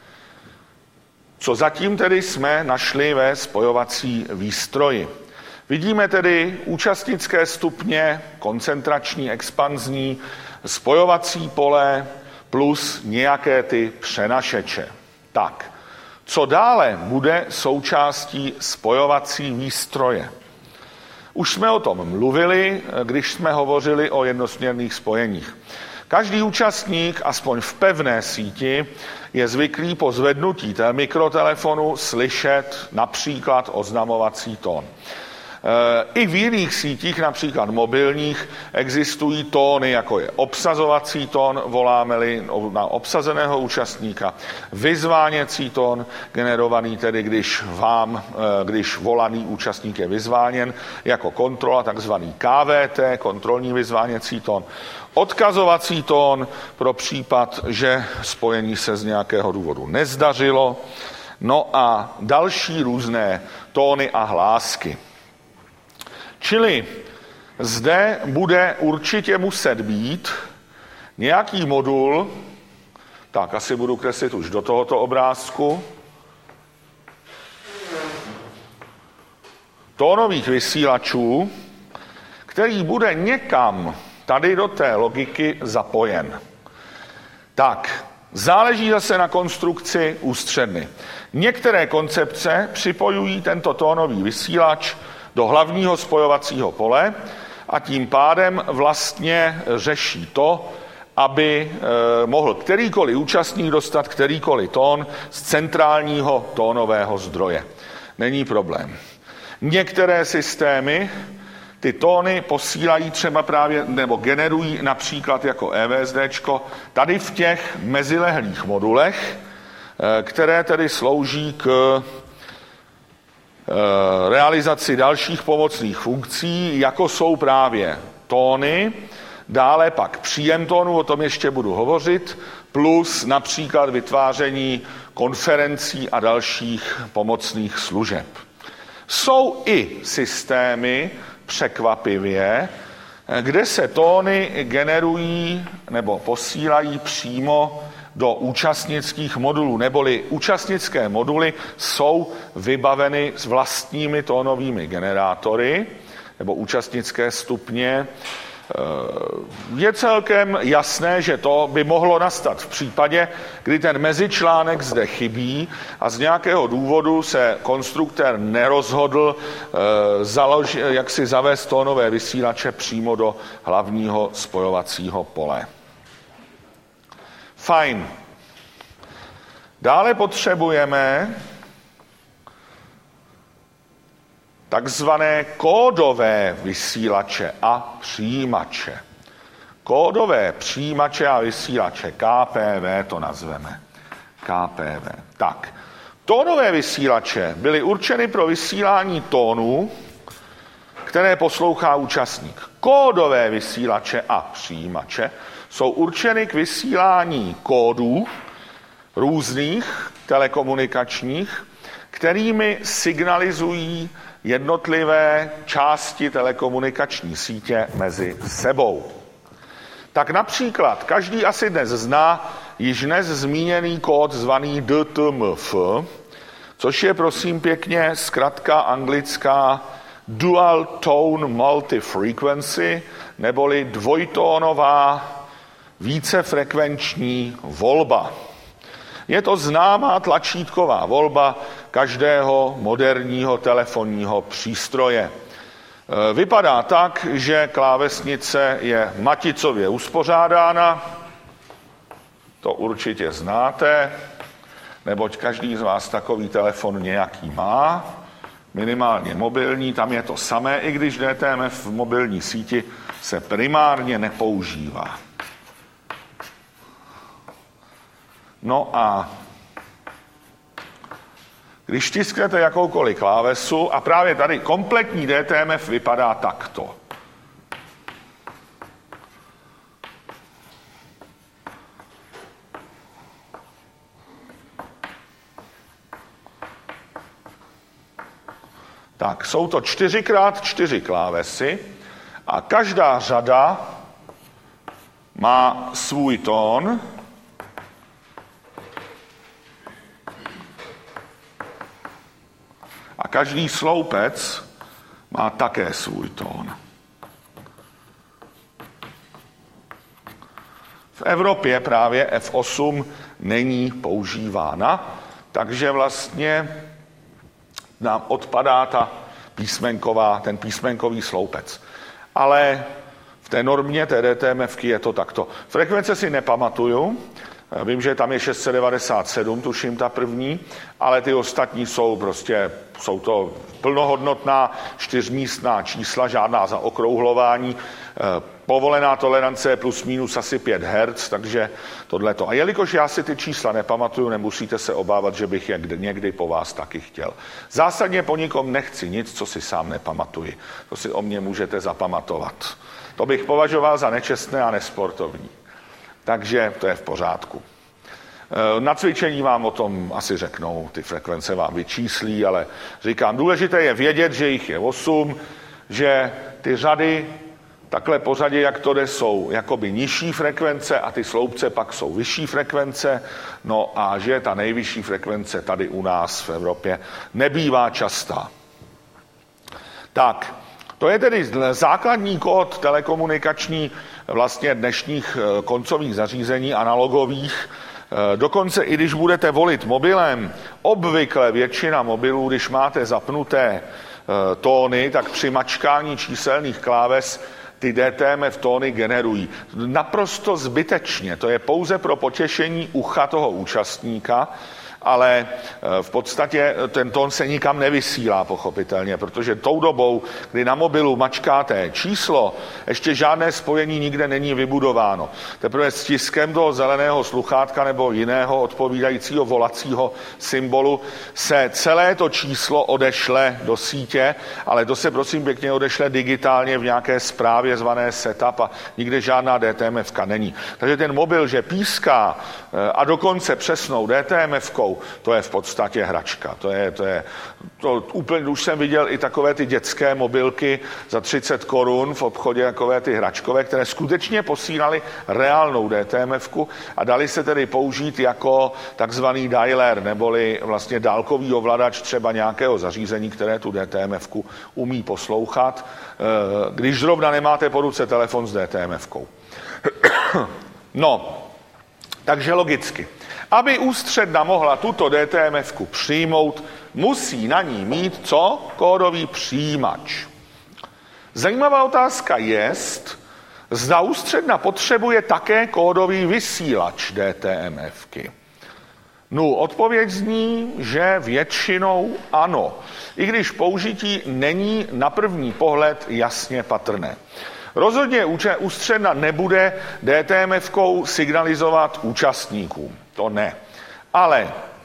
co zatím tedy jsme našli ve spojovací výstroji. Vidíme tedy účastnické stupně, koncentrační, expanzní, spojovací pole plus nějaké ty přenašeče. Tak, co dále bude součástí spojovací výstroje? Už jsme o tom mluvili, když jsme hovořili o jednosměrných spojeních. Každý účastník, aspoň v pevné síti, je zvyklý po zvednutí té mikrotelefonu slyšet například oznamovací tón. I v jiných sítích, například mobilních, existují tóny, jako je obsazovací tón, voláme-li na obsazeného účastníka, vyzváněcí tón, generovaný tedy, když volaný účastník je vyzváněn, jako kontrola, takzvaný KVT, kontrolní vyzváněcí tón, odkazovací tón pro případ, že spojení se z nějakého důvodu nezdařilo, no a další různé tóny a hlásky. Čili zde bude určitě muset být nějaký modul, tak asi budu kreslit už do tohoto obrázku, tónových vysílačů, který bude někam tady do té logiky zapojen. Tak, Záleží zase na konstrukci ústředny. Některé koncepce připojují tento tónový vysílač do hlavního spojovacího pole a tím pádem vlastně řeší to, aby mohl kterýkoliv účastník dostat kterýkoliv tón z centrálního tónového zdroje. Není problém. Některé systémy ty tóny posílají třeba právě, nebo generují například jako EVSDčko, tady v těch mezilehlých modulech, které tedy slouží k realizaci dalších pomocných funkcí, jako jsou právě tóny, dále pak příjem tónu, o tom ještě budu hovořit, plus například vytváření konferencí a dalších pomocných služeb. Jsou i systémy, překvapivě, kde se tóny generují nebo posílají přímo do účastnických modulů, neboli účastnické moduly jsou vybaveny s vlastními tónovými generátory nebo účastnické stupně. Je celkem jasné, že to by mohlo nastat v případě, kdy ten mezičlánek zde chybí a z nějakého důvodu se konstruktér nerozhodl jak si zavést tónové vysílače přímo do hlavního spojovacího pole. Fajn. Dále potřebujeme takzvané kódové vysílače a přijímače. Kódové přijímače a vysílače, KPV to nazveme. KPV. Tak, tónové vysílače byly určeny pro vysílání tónů, které poslouchá účastník. Kódové vysílače a přijímače jsou určeny k vysílání kódů různých telekomunikačních, kterými signalizují jednotlivé části telekomunikační sítě mezi sebou. Tak například každý asi dnes zná již dnes zmíněný kód zvaný DTMF, což je prosím pěkně zkratka anglická Dual Tone Multifrequency, neboli dvojtónová vícefrekvenční volba. Je to známá tlačítková volba každého moderního telefonního přístroje. Vypadá tak, že klávesnice je maticově uspořádána, to určitě znáte, neboť každý z vás takový telefon nějaký má, minimálně mobilní, tam je to samé, i když DTMF v mobilní síti se primárně nepoužívá. No a když tisknete jakoukoliv klávesu, a právě tady kompletní DTMF vypadá takto. Tak, jsou to 4x4 klávesy a každá řada má svůj tón. A každý sloupec má také svůj tón. V Evropě právě F8 není používána, takže vlastně nám odpadá ten písmenkový sloupec. Ale v té normě té DTMFky je to takto. Frekvence si nepamatuju, vím, že tam je 697, tuším ta první, ale ty ostatní jsou to plnohodnotná čtyřmístná čísla, žádná zaokrouhlování. Povolená tolerance je plus minus asi 5 Hz, takže tohleto. A jelikož já si ty čísla nepamatuju, nemusíte se obávat, že bych je někdy po vás taky chtěl. Zásadně po nikom nechci nic, co si sám nepamatuji. To si o mě můžete zapamatovat. To bych považoval za nečestné a nesportovní. Takže to je v pořádku. Na cvičení vám o tom asi řeknou, ty frekvence vám vyčíslí, ale říkám, důležité je vědět, že jich je 8, že ty řady takhle pořadě, jak to jde, jsou jakoby nižší frekvence a ty sloupce pak jsou vyšší frekvence, no a že ta nejvyšší frekvence tady u nás v Evropě nebývá častá. Tak, to je tedy základní kód telekomunikační vlastně dnešních koncových zařízení analogových, Dokonce i když budete volit mobilem, obvykle většina mobilů, když máte zapnuté tóny, tak při mačkání číselných kláves ty DTMF tóny generují. Naprosto zbytečně, to je pouze pro potěšení ucha toho účastníka, ale v podstatě ten tón se nikam nevysílá, pochopitelně, protože tou dobou, kdy na mobilu mačkáte číslo, ještě žádné spojení nikde není vybudováno. Teprve stiskem toho zeleného sluchátka nebo jiného odpovídajícího volacího symbolu se celé to číslo odešle do sítě, ale to se prosím pěkně odešle digitálně v nějaké zprávě zvané setup a nikde žádná DTMFka není. Takže ten mobil, že píská a dokonce přesnou DTMFkou, to je v podstatě hračka. To úplně, už jsem viděl i takové ty dětské mobilky za 30 korun v obchodě, takové ty hračkové, které skutečně posílaly reálnou DTMFku a dali se tedy použít jako takzvaný dialer, neboli vlastně dálkový ovladač třeba nějakého zařízení, které tu DTMFku umí poslouchat, když zrovna nemáte po ruce telefon s DTMFkou. No, takže logicky. Aby ústředna mohla tuto DTMFku přijmout, musí na ní mít co? Kódový přijímač. Zajímavá otázka je, zda ústředna potřebuje také kódový vysílač DTMFky. No, odpověď zní, že většinou ano, i když použití není na první pohled jasně patrné. Rozhodně ústředna nebude DTMFkou signalizovat účastníkům. To ne. Ale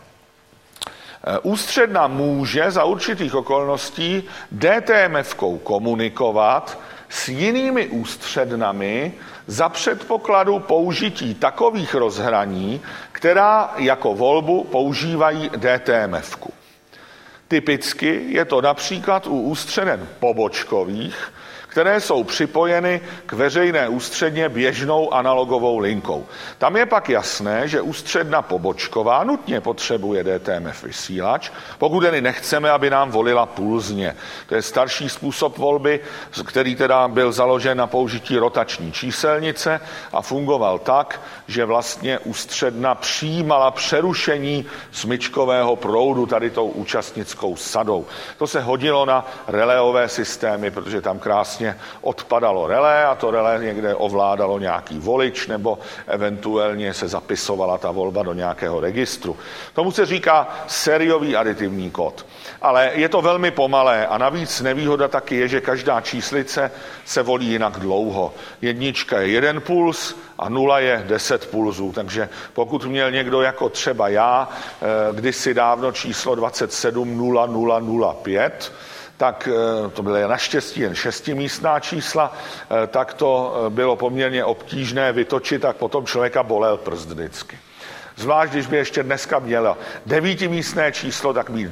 ústředna může za určitých okolností DTMFkou komunikovat s jinými ústřednami za předpokladu použití takových rozhraní, která jako volbu používají DTMFku. Typicky je to například u ústředen pobočkových, které jsou připojeny k veřejné ústředně běžnou analogovou linkou. Tam je pak jasné, že ústředna pobočková nutně potřebuje DTMF vysílač, pokud tedy nechceme, aby nám volila pulzně. To je starší způsob volby, který teda byl založen na použití rotační číselnice a fungoval tak, že vlastně ústředna přijímala přerušení smyčkového proudu tady tou účastnickou sadou. To se hodilo na reléové systémy, protože tam krásně odpadalo relé a to relé někde ovládalo nějaký volič nebo eventuálně se zapisovala ta volba do nějakého registru. Tomu se říká sériový aditivní kód. Ale je to velmi pomalé a navíc nevýhoda taky je, že každá číslice se volí jinak dlouho. 1 je 1 puls a 0 je 10 pulzů. Takže pokud měl někdo jako třeba já kdysi dávno číslo 270005, tak to byly naštěstí jen 6místná čísla, tak to bylo poměrně obtížné vytočit a potom člověka bolel prst vždycky. Zvlášť, když by ještě dneska měla 9místné číslo, tak mít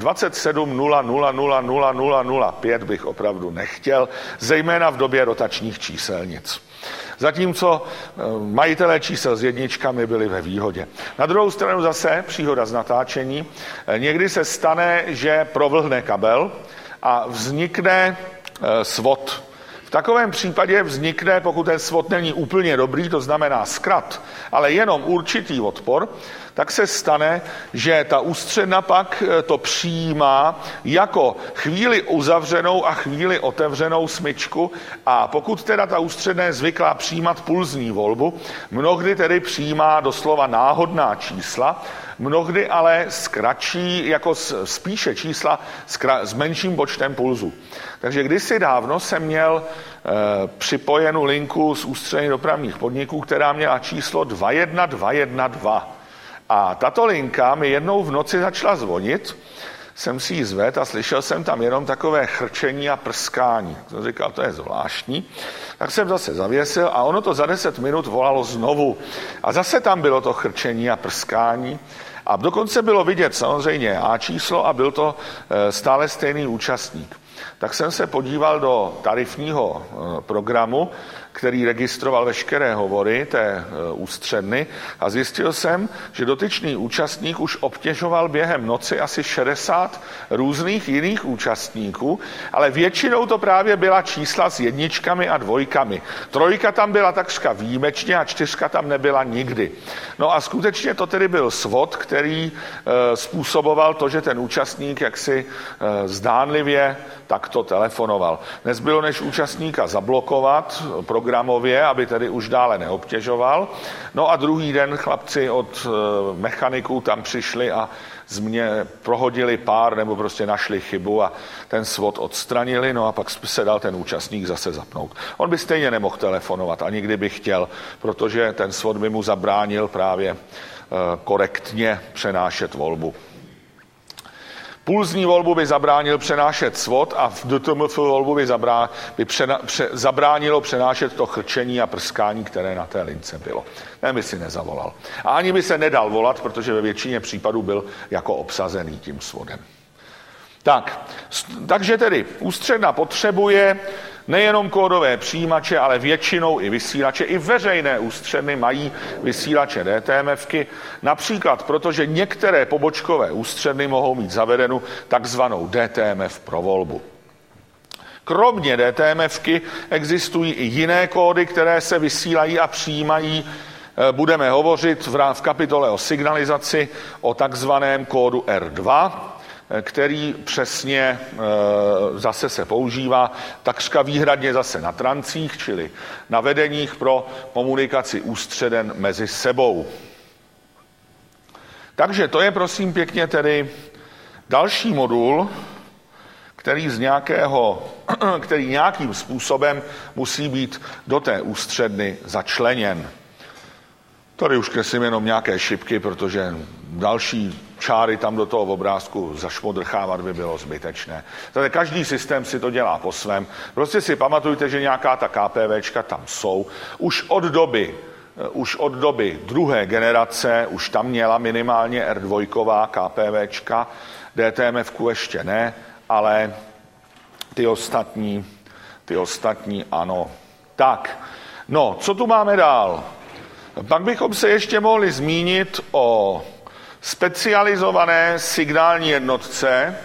27000005 bych opravdu nechtěl, zejména v době rotačních číselnic. Zatímco majitelé čísel s jedničkami byli ve výhodě. Na druhou stranu zase příhoda z natáčení. Někdy se stane, že provlhne kabel a vznikne svod. V takovém případě vznikne, pokud ten svod není úplně dobrý, to znamená zkrat, ale jenom určitý odpor, tak se stane, že ta ústředna pak to přijímá jako chvíli uzavřenou a chvíli otevřenou smyčku a pokud teda ta ústředna je zvyklá přijímat pulzní volbu, mnohdy tedy přijímá doslova náhodná čísla, mnohdy ale zkratší jako spíše čísla s menším počtem pulzů. Takže kdysi dávno jsem měl připojenou linku z ústředních dopravních podniků, která měla číslo 21212. A tato linka mi jednou v noci začala zvonit, jsem si ji zvedl a slyšel jsem tam jenom takové chrčení a prskání. Jsem říkal, to je zvláštní. Tak jsem zase zavěsil a ono to za 10 minut volalo znovu. A zase tam bylo to chrčení a prskání. A dokonce bylo vidět samozřejmě A číslo a byl to stále stejný účastník. Tak jsem se podíval do tarifního programu, který registroval veškeré hovory té ústředny a zjistil jsem, že dotyčný účastník už obtěžoval během noci asi 60 různých jiných účastníků, ale většinou to právě byla čísla s jedničkami a dvojkami. 3 tam byla takřka výjimečně a 4 tam nebyla nikdy. No a skutečně to tedy byl svod, který způsoboval to, že ten účastník jaksi zdánlivě takto telefonoval. Nezbylo než účastníka zablokovat programově, aby tedy už dále neobtěžoval. No a druhý den chlapci od mechaniků tam přišli a prohodili pár nebo prostě našli chybu a ten svod odstranili, no a pak se dal ten účastník zase zapnout. On by stejně nemohl telefonovat, ani kdyby chtěl, protože ten svod by mu zabránil právě korektně přenášet volbu. Pulzní volbu by zabránil přenášet svod a v DTMF volbu by zabránilo přenášet to chrčení a prskání, které na té lince bylo. Ten by si nezavolal. A ani by se nedal volat, protože ve většině případů byl jako obsazený tím svodem. Takže tedy ústředna potřebuje nejenom kódové přijímače, ale většinou i vysílače. I veřejné ústředny mají vysílače DTMFky, například protože některé pobočkové ústředny mohou mít zavedenu takzvanou DTMF pro volbu. Kromě DTMFky existují i jiné kódy, které se vysílají a přijímají. Budeme hovořit v kapitole o signalizaci o takzvaném kódu R2, který přesně zase se používá takřka výhradně zase na trancích, čili na vedeních pro komunikaci ústředen mezi sebou. Takže to je prosím pěkně tedy další modul, který nějakým způsobem musí být do té ústředny začleněn. Tady už kreslím jenom nějaké šipky, protože další čáry tam do toho obrázku zašmodrchávat by bylo zbytečné. Tady každý systém si to dělá po svém. Prostě si pamatujte, že nějaká ta KPVčka tam jsou. Už od doby druhé generace, už tam měla minimálně R2 KPVčka, DTMFku ještě ne, ale ty ostatní ano. Tak, no, co tu máme dál? Pak bychom se ještě mohli zmínit o specializované signální jednotce,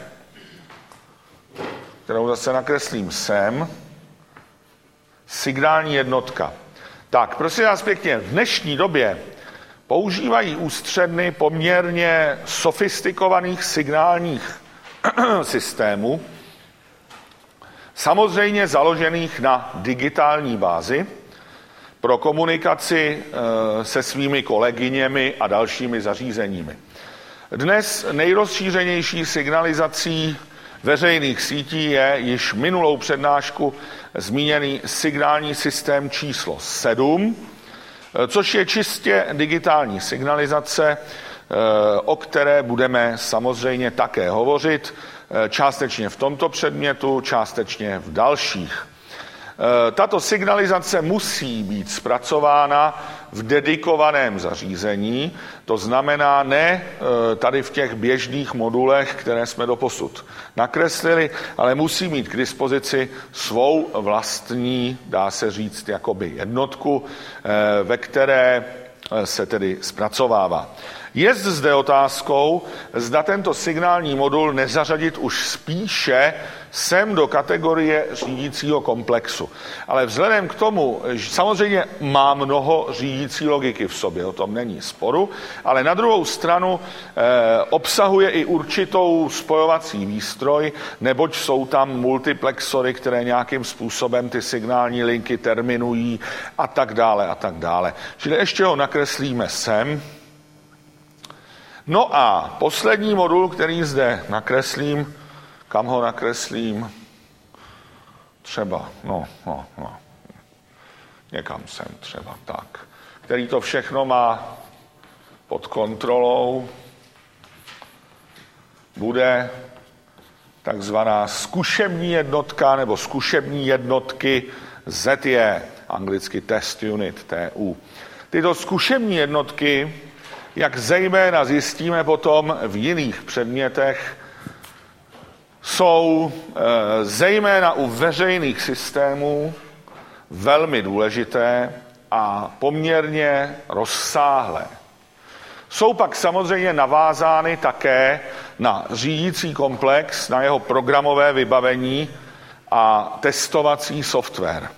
kterou zase nakreslím sem. Signální jednotka. Tak, prosím vás pěkně, v dnešní době používají ústředny poměrně sofistikovaných signálních systémů, samozřejmě založených na digitální bázi, pro komunikaci se svými kolegyněmi a dalšími zařízeními. Dnes nejrozšířenější signalizací veřejných sítí je již minulou přednášku zmíněný signální systém číslo 7, což je čistě digitální signalizace, o které budeme samozřejmě také hovořit, částečně v tomto předmětu, částečně v dalších. Tato signalizace musí být zpracována v dedikovaném zařízení, to znamená ne tady v těch běžných modulech, které jsme doposud nakreslili, ale musí mít k dispozici svou vlastní, dá se říct, jakoby jednotku, ve které se tedy zpracovává. Je zde otázkou, zda tento signální modul nezařadit už spíše sem do kategorie řídícího komplexu. Ale vzhledem k tomu, že samozřejmě má mnoho řídící logiky v sobě, o tom není sporu, ale na druhou stranu obsahuje i určitou spojovací výstroj, neboť jsou tam multiplexory, které nějakým způsobem ty signální linky terminují a tak dále a tak dále. Čili ještě ho nakreslíme sem. No a poslední modul, který zde nakreslím, kam ho nakreslím? Třeba, někam sem třeba, tak. Který to všechno má pod kontrolou, bude takzvaná zkušební jednotka nebo zkušební jednotky ZE, anglicky Test Unit, TU. Tyto zkušební jednotky jak zejména zjistíme potom v jiných předmětech, jsou zejména u veřejných systémů velmi důležité a poměrně rozsáhlé. Jsou pak samozřejmě navázány také na řídící komplex, na jeho programové vybavení a testovací software.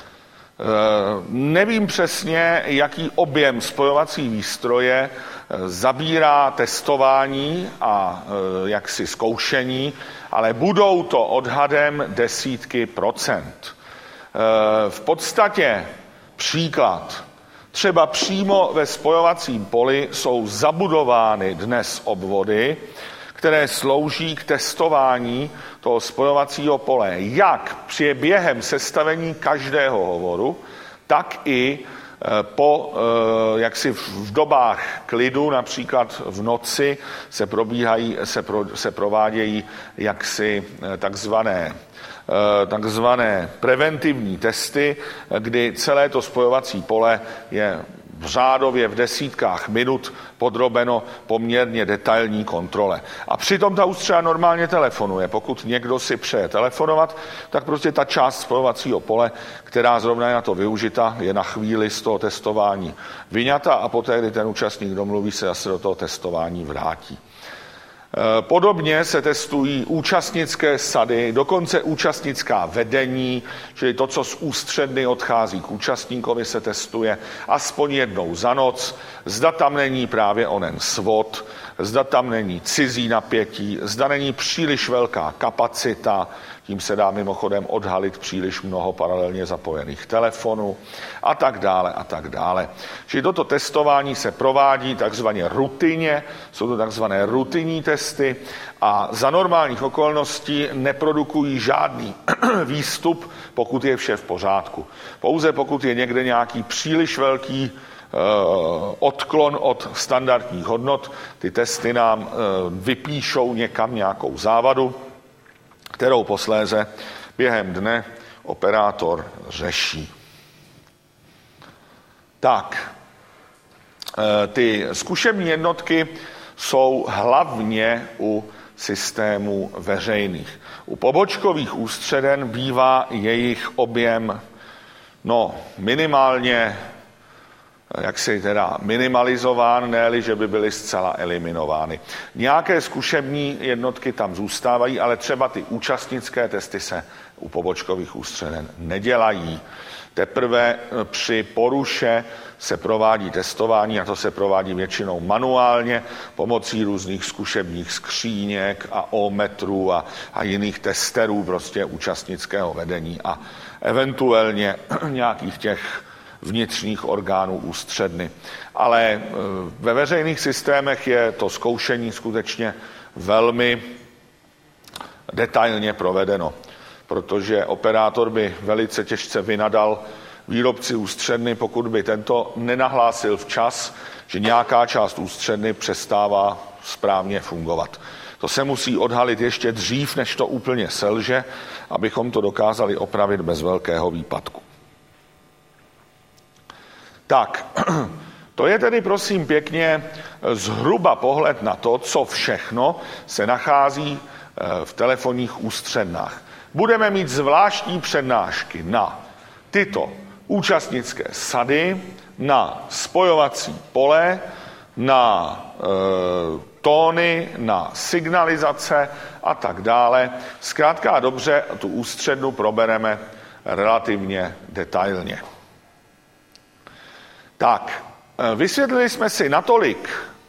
Nevím přesně, jaký objem spojovací výstroje zabírá testování a jaksi zkoušení, ale budou to odhadem desítky procent. V podstatě příklad. Třeba přímo ve spojovacím poli jsou zabudovány dnes obvody, které slouží k testování toho spojovacího pole, jak při během sestavení každého hovoru, tak i jaksi v dobách klidu, například v noci, se provádějí jaksi takzvané preventivní testy, kdy celé to spojovací pole je řádově v desítkách minut podrobeno poměrně detailní kontrole. A přitom ta ústřela normálně telefonuje. Pokud někdo si přeje telefonovat, tak prostě ta část spojovacího pole, která zrovna je na to využita, je na chvíli z toho testování vyňata a poté, kdy ten účastník domluví, se zase do toho testování vrátí. Podobně se testují účastnické sady, dokonce účastnická vedení, čili to, co z ústředny odchází k účastníkovi, se testuje aspoň jednou za noc. Zda tam není právě onen svod, zda tam není cizí napětí, zda není příliš velká kapacita, tím se dá mimochodem odhalit příliš mnoho paralelně zapojených telefonů a tak dále a tak dále. Čili toto testování se provádí takzvaně rutině, jsou to takzvané rutinní testy a za normálních okolností neprodukují žádný výstup, pokud je vše v pořádku. Pouze pokud je někde nějaký příliš velký odklon od standardních hodnot, ty testy nám vypíšou někam nějakou závadu, kterou posléze během dne operátor řeší. Tak, ty zkušební jednotky jsou hlavně u systémů veřejných. U pobočkových ústředen bývá jejich objem minimálně jaksi teda minimalizován, ne-li, že by byly zcela eliminovány. Nějaké zkušební jednotky tam zůstávají, ale třeba ty účastnické testy se u pobočkových ústředen nedělají. Teprve při poruše se provádí testování a to se provádí většinou manuálně pomocí různých zkušebních skříněk a ohmmetrů a jiných testerů prostě účastnického vedení a eventuálně nějakých těch vnitřních orgánů ústředny. Ale ve veřejných systémech je to zkoušení skutečně velmi detailně provedeno, protože operátor by velice těžce vynadal výrobci ústředny, pokud by tento nenahlásil včas, že nějaká část ústředny přestává správně fungovat. To se musí odhalit ještě dřív, než to úplně selže, abychom to dokázali opravit bez velkého výpadku. Tak, to je tedy prosím pěkně zhruba pohled na to, co všechno se nachází v telefonních ústřednách. Budeme mít zvláštní přednášky na tyto účastnické sady, na spojovací pole, na tóny, na signalizace a tak dále. Zkrátka a dobře, tu ústřednu probereme relativně detailně. Tak, vysvětlili jsme si natolik,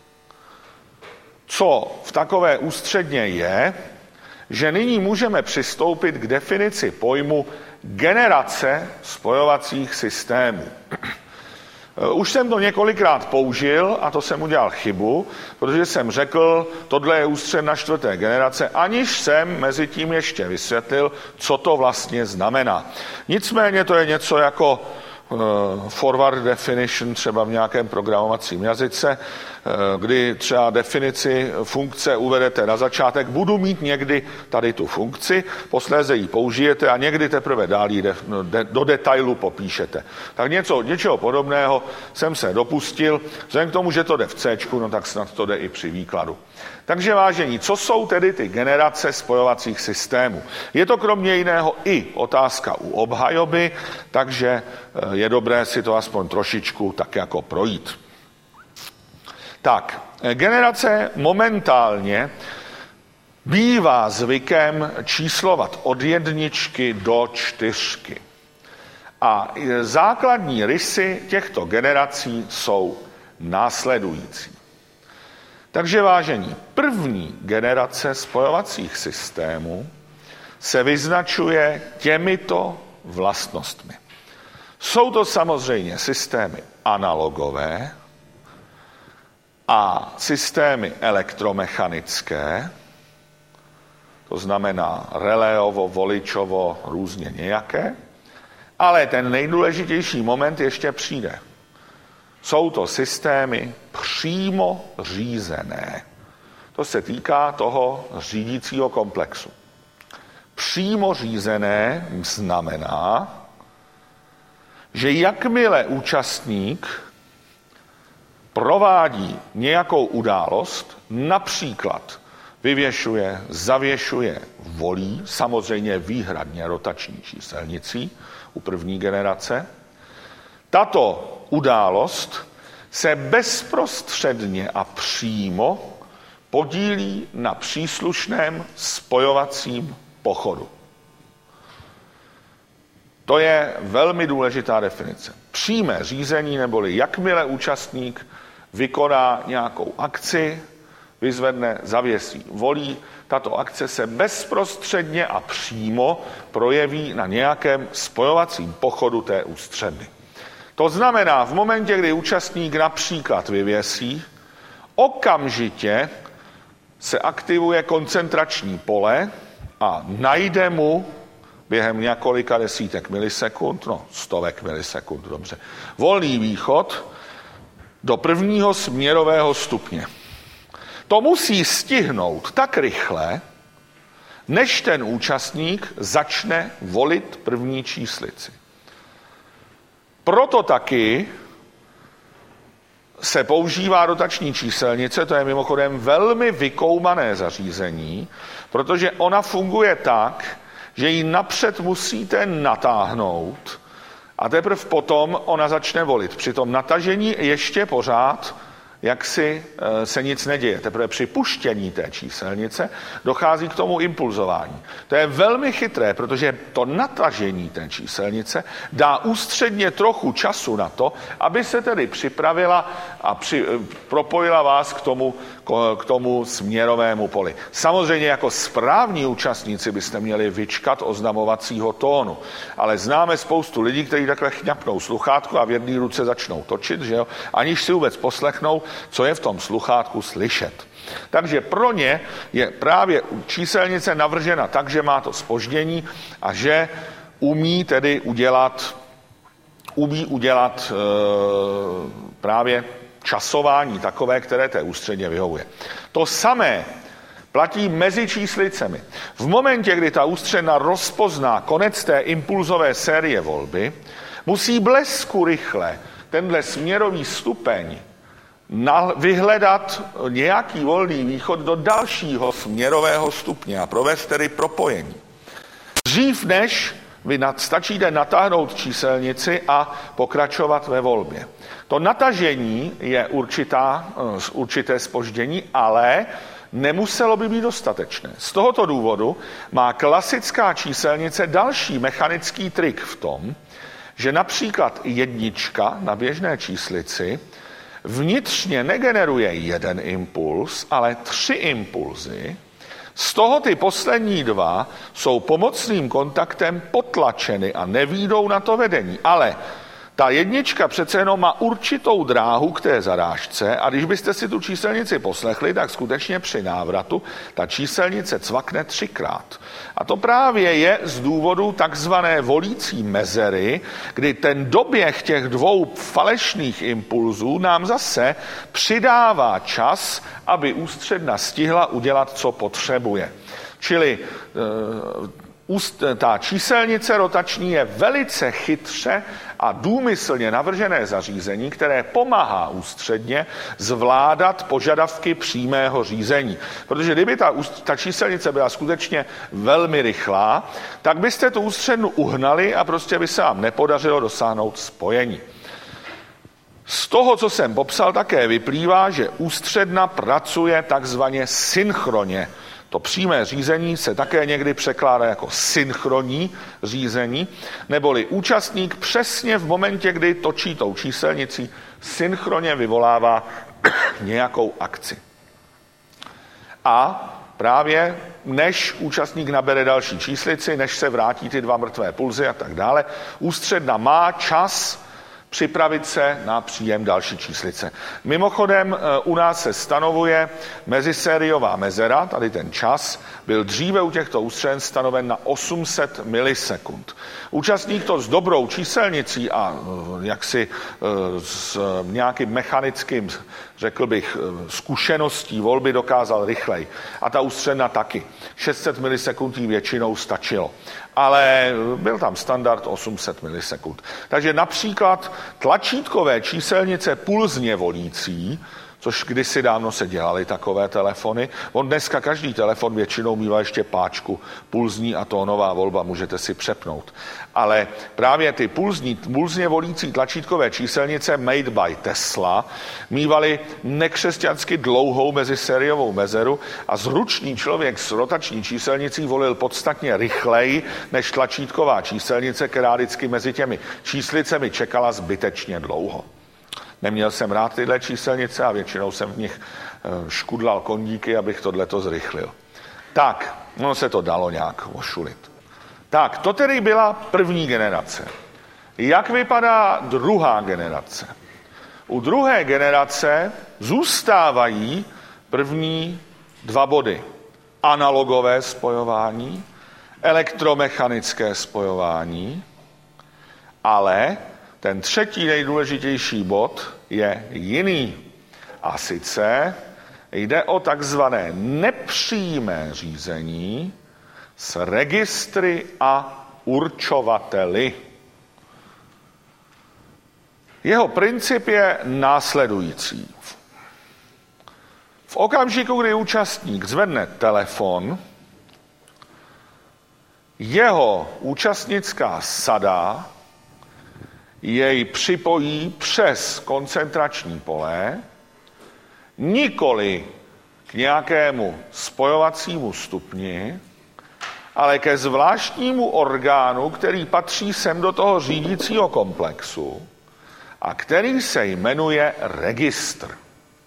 co v takové ústředně je, že nyní můžeme přistoupit k definici pojmu generace spojovacích systémů. Už jsem to několikrát použil a to jsem udělal chybu, protože jsem řekl, tohle je ústředna 4. generace, aniž jsem mezi tím ještě vysvětlil, co to vlastně znamená. Nicméně to je něco jako forward definition třeba v nějakém programovacím jazyce. kdy třeba definici funkce uvedete na začátek, budu mít někdy tady tu funkci, posléze ji použijete a někdy teprve dál ji do detailu popíšete. Tak něčeho podobného jsem se dopustil, vzhledem k tomu, že to jde v C, no tak snad to jde i při výkladu. Takže vážení, co jsou tedy ty generace spojovacích systémů? Je to kromě jiného i otázka u obhajoby, takže je dobré si to aspoň trošičku tak jako projít. Tak, generace momentálně bývá zvykem číslovat od 1 do 4. A základní rysy těchto generací jsou následující. Takže vážení, první generace spojovacích systémů se vyznačuje těmito vlastnostmi. Jsou to samozřejmě systémy analogové a systémy elektromechanické, to znamená reléovo, voličovo, různě nějaké, ale ten nejdůležitější moment ještě přijde. Jsou to systémy přímo řízené. To se týká toho řídícího komplexu. Přímo řízené znamená, že jakmile účastník provádí nějakou událost, například vyvěšuje, zavěšuje, volí, samozřejmě výhradně rotační číselnicí u první generace, tato událost se bezprostředně a přímo podílí na příslušném spojovacím pochodu. To je velmi důležitá definice. Přímé řízení, neboli jakmile účastník vykoná nějakou akci, vyzvedne, zavěsí, volí, tato akce se bezprostředně a přímo projeví na nějakém spojovacím pochodu té ústředny. To znamená, v momentě, kdy účastník například vyvěsí, okamžitě se aktivuje koncentrační pole a najde mu během několika desítek milisekund, stovek milisekund, dobře, volný východ do prvního směrového stupně. To musí stihnout tak rychle, než ten účastník začne volit první číslici. Proto taky se používá rotační číselnice, to je mimochodem velmi vykoumané zařízení, protože ona funguje tak, že ji napřed musíte natáhnout a teprve potom ona začne volit. Při tom natažení ještě pořád jaksi se nic neděje. Teprve při puštění té číselnice dochází k tomu impulzování. To je velmi chytré, protože to natažení té číselnice dá ústředně trochu času na to, aby se tedy připravila a propojila vás k tomu směrovému poli. Samozřejmě jako správní účastníci byste měli vyčkat oznamovacího tónu, ale známe spoustu lidí, kteří takhle chňapnou sluchátko a v jedné ruce začnou točit, že jo? Aniž si vůbec poslechnou, co je v tom sluchátku slyšet. Takže pro ně je právě číselnice navržena tak, že má to zpoždění a že umí tedy udělat právě časování takové, které té ústředně vyhovuje. To samé platí mezi číslicemi. V momentě, kdy ta ústředna rozpozná konec té impulzové série volby, musí blesku rychle tenhle směrový stupeň vyhledat nějaký volný východ do dalšího směrového stupně a provést tedy propojení. Dřív než vy stačíte natáhnout číselnici a pokračovat ve volbě. To natažení je určité zpoždění, ale nemuselo by být dostatečné. Z tohoto důvodu má klasická číselnice další mechanický trik v tom, že například 1 na běžné číslici vnitřně negeneruje 1 impuls, ale 3 impulzy. Z toho ty poslední 2 jsou pomocným kontaktem potlačeny a nevídou na to vedení. Ale Ta jednička přece jenom má určitou dráhu k té zarážce a když byste si tu číselnici poslechli, tak skutečně při návratu ta číselnice cvakne 3krát. A to právě je z důvodu takzvané volící mezery, kdy ten doběh těch dvou falešných impulzů nám zase přidává čas, aby ústředna stihla udělat, co potřebuje. Čili ta číselnice rotační je velice chytře a důmyslně navržené zařízení, které pomáhá ústředně zvládat požadavky přímého řízení. Protože kdyby ta číselnice byla skutečně velmi rychlá, tak byste tu ústřednu uhnali a prostě by se vám nepodařilo dosáhnout spojení. Z toho, co jsem popsal, také vyplývá, že ústředna pracuje takzvaně synchronně. To přímé řízení se také někdy překládá jako synchronní řízení, neboli účastník přesně v momentě, kdy točí tou číselnicí, synchronně vyvolává nějakou akci. A právě než účastník nabere další číslici, než se vrátí ty dva mrtvé pulzy a tak dále, ústředna má čas připravit se na příjem další číslice. Mimochodem u nás se stanovuje mezisériová mezera, tady ten čas, byl dříve u těchto ústředen stanoven na 800 milisekund. Účastník to s dobrou číselnicí a jaksi s nějakým mechanickým, řekl bych, zkušeností volby dokázal rychleji. A ta ústředna taky. 600 milisekund jí většinou stačilo. Ale byl tam standard 800 milisekund. Takže například tlačítkové číselnice pulzně volící, což kdysi dávno se dělaly takové telefony. On dneska každý telefon většinou mívá ještě páčku pulzní a tónová volba, můžete si přepnout. Ale právě ty pulzně volící tlačítkové číselnice made by Tesla mívaly nekřesťansky dlouhou mezisériovou mezeru a zručný člověk s rotační číselnicí volil podstatně rychleji než tlačítková číselnice, která vždycky mezi těmi číslicemi čekala zbytečně dlouho. Neměl jsem rád tyhle číselnice a většinou jsem v nich škudlal kondíky, abych tohleto zrychlil. Tak, no se to dalo nějak ošulit. Tak, to tedy byla první generace. Jak vypadá druhá generace? U druhé generace zůstávají první dva body. Analogové spojování, elektromechanické spojování, ale ten třetí nejdůležitější bod je jiný. A sice jde o takzvané nepřímé řízení s registry a určovateli. Jeho princip je následující. V okamžiku, kdy účastník zvedne telefon, jeho účastnická sada jej připojí přes koncentrační pole, nikoli k nějakému spojovacímu stupni, ale ke zvláštnímu orgánu, který patří sem do toho řídícího komplexu a který se jmenuje registr.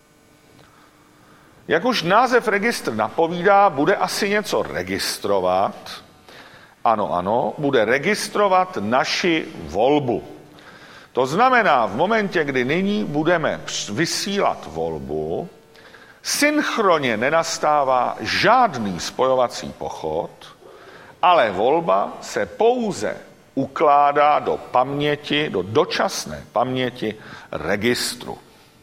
Jak už název registr napovídá, bude asi něco registrovat. Ano, bude registrovat naši volbu. To znamená, v momentě, kdy nyní budeme vysílat volbu, synchronně nenastává žádný spojovací pochod, ale volba se pouze ukládá do paměti, do dočasné paměti registru.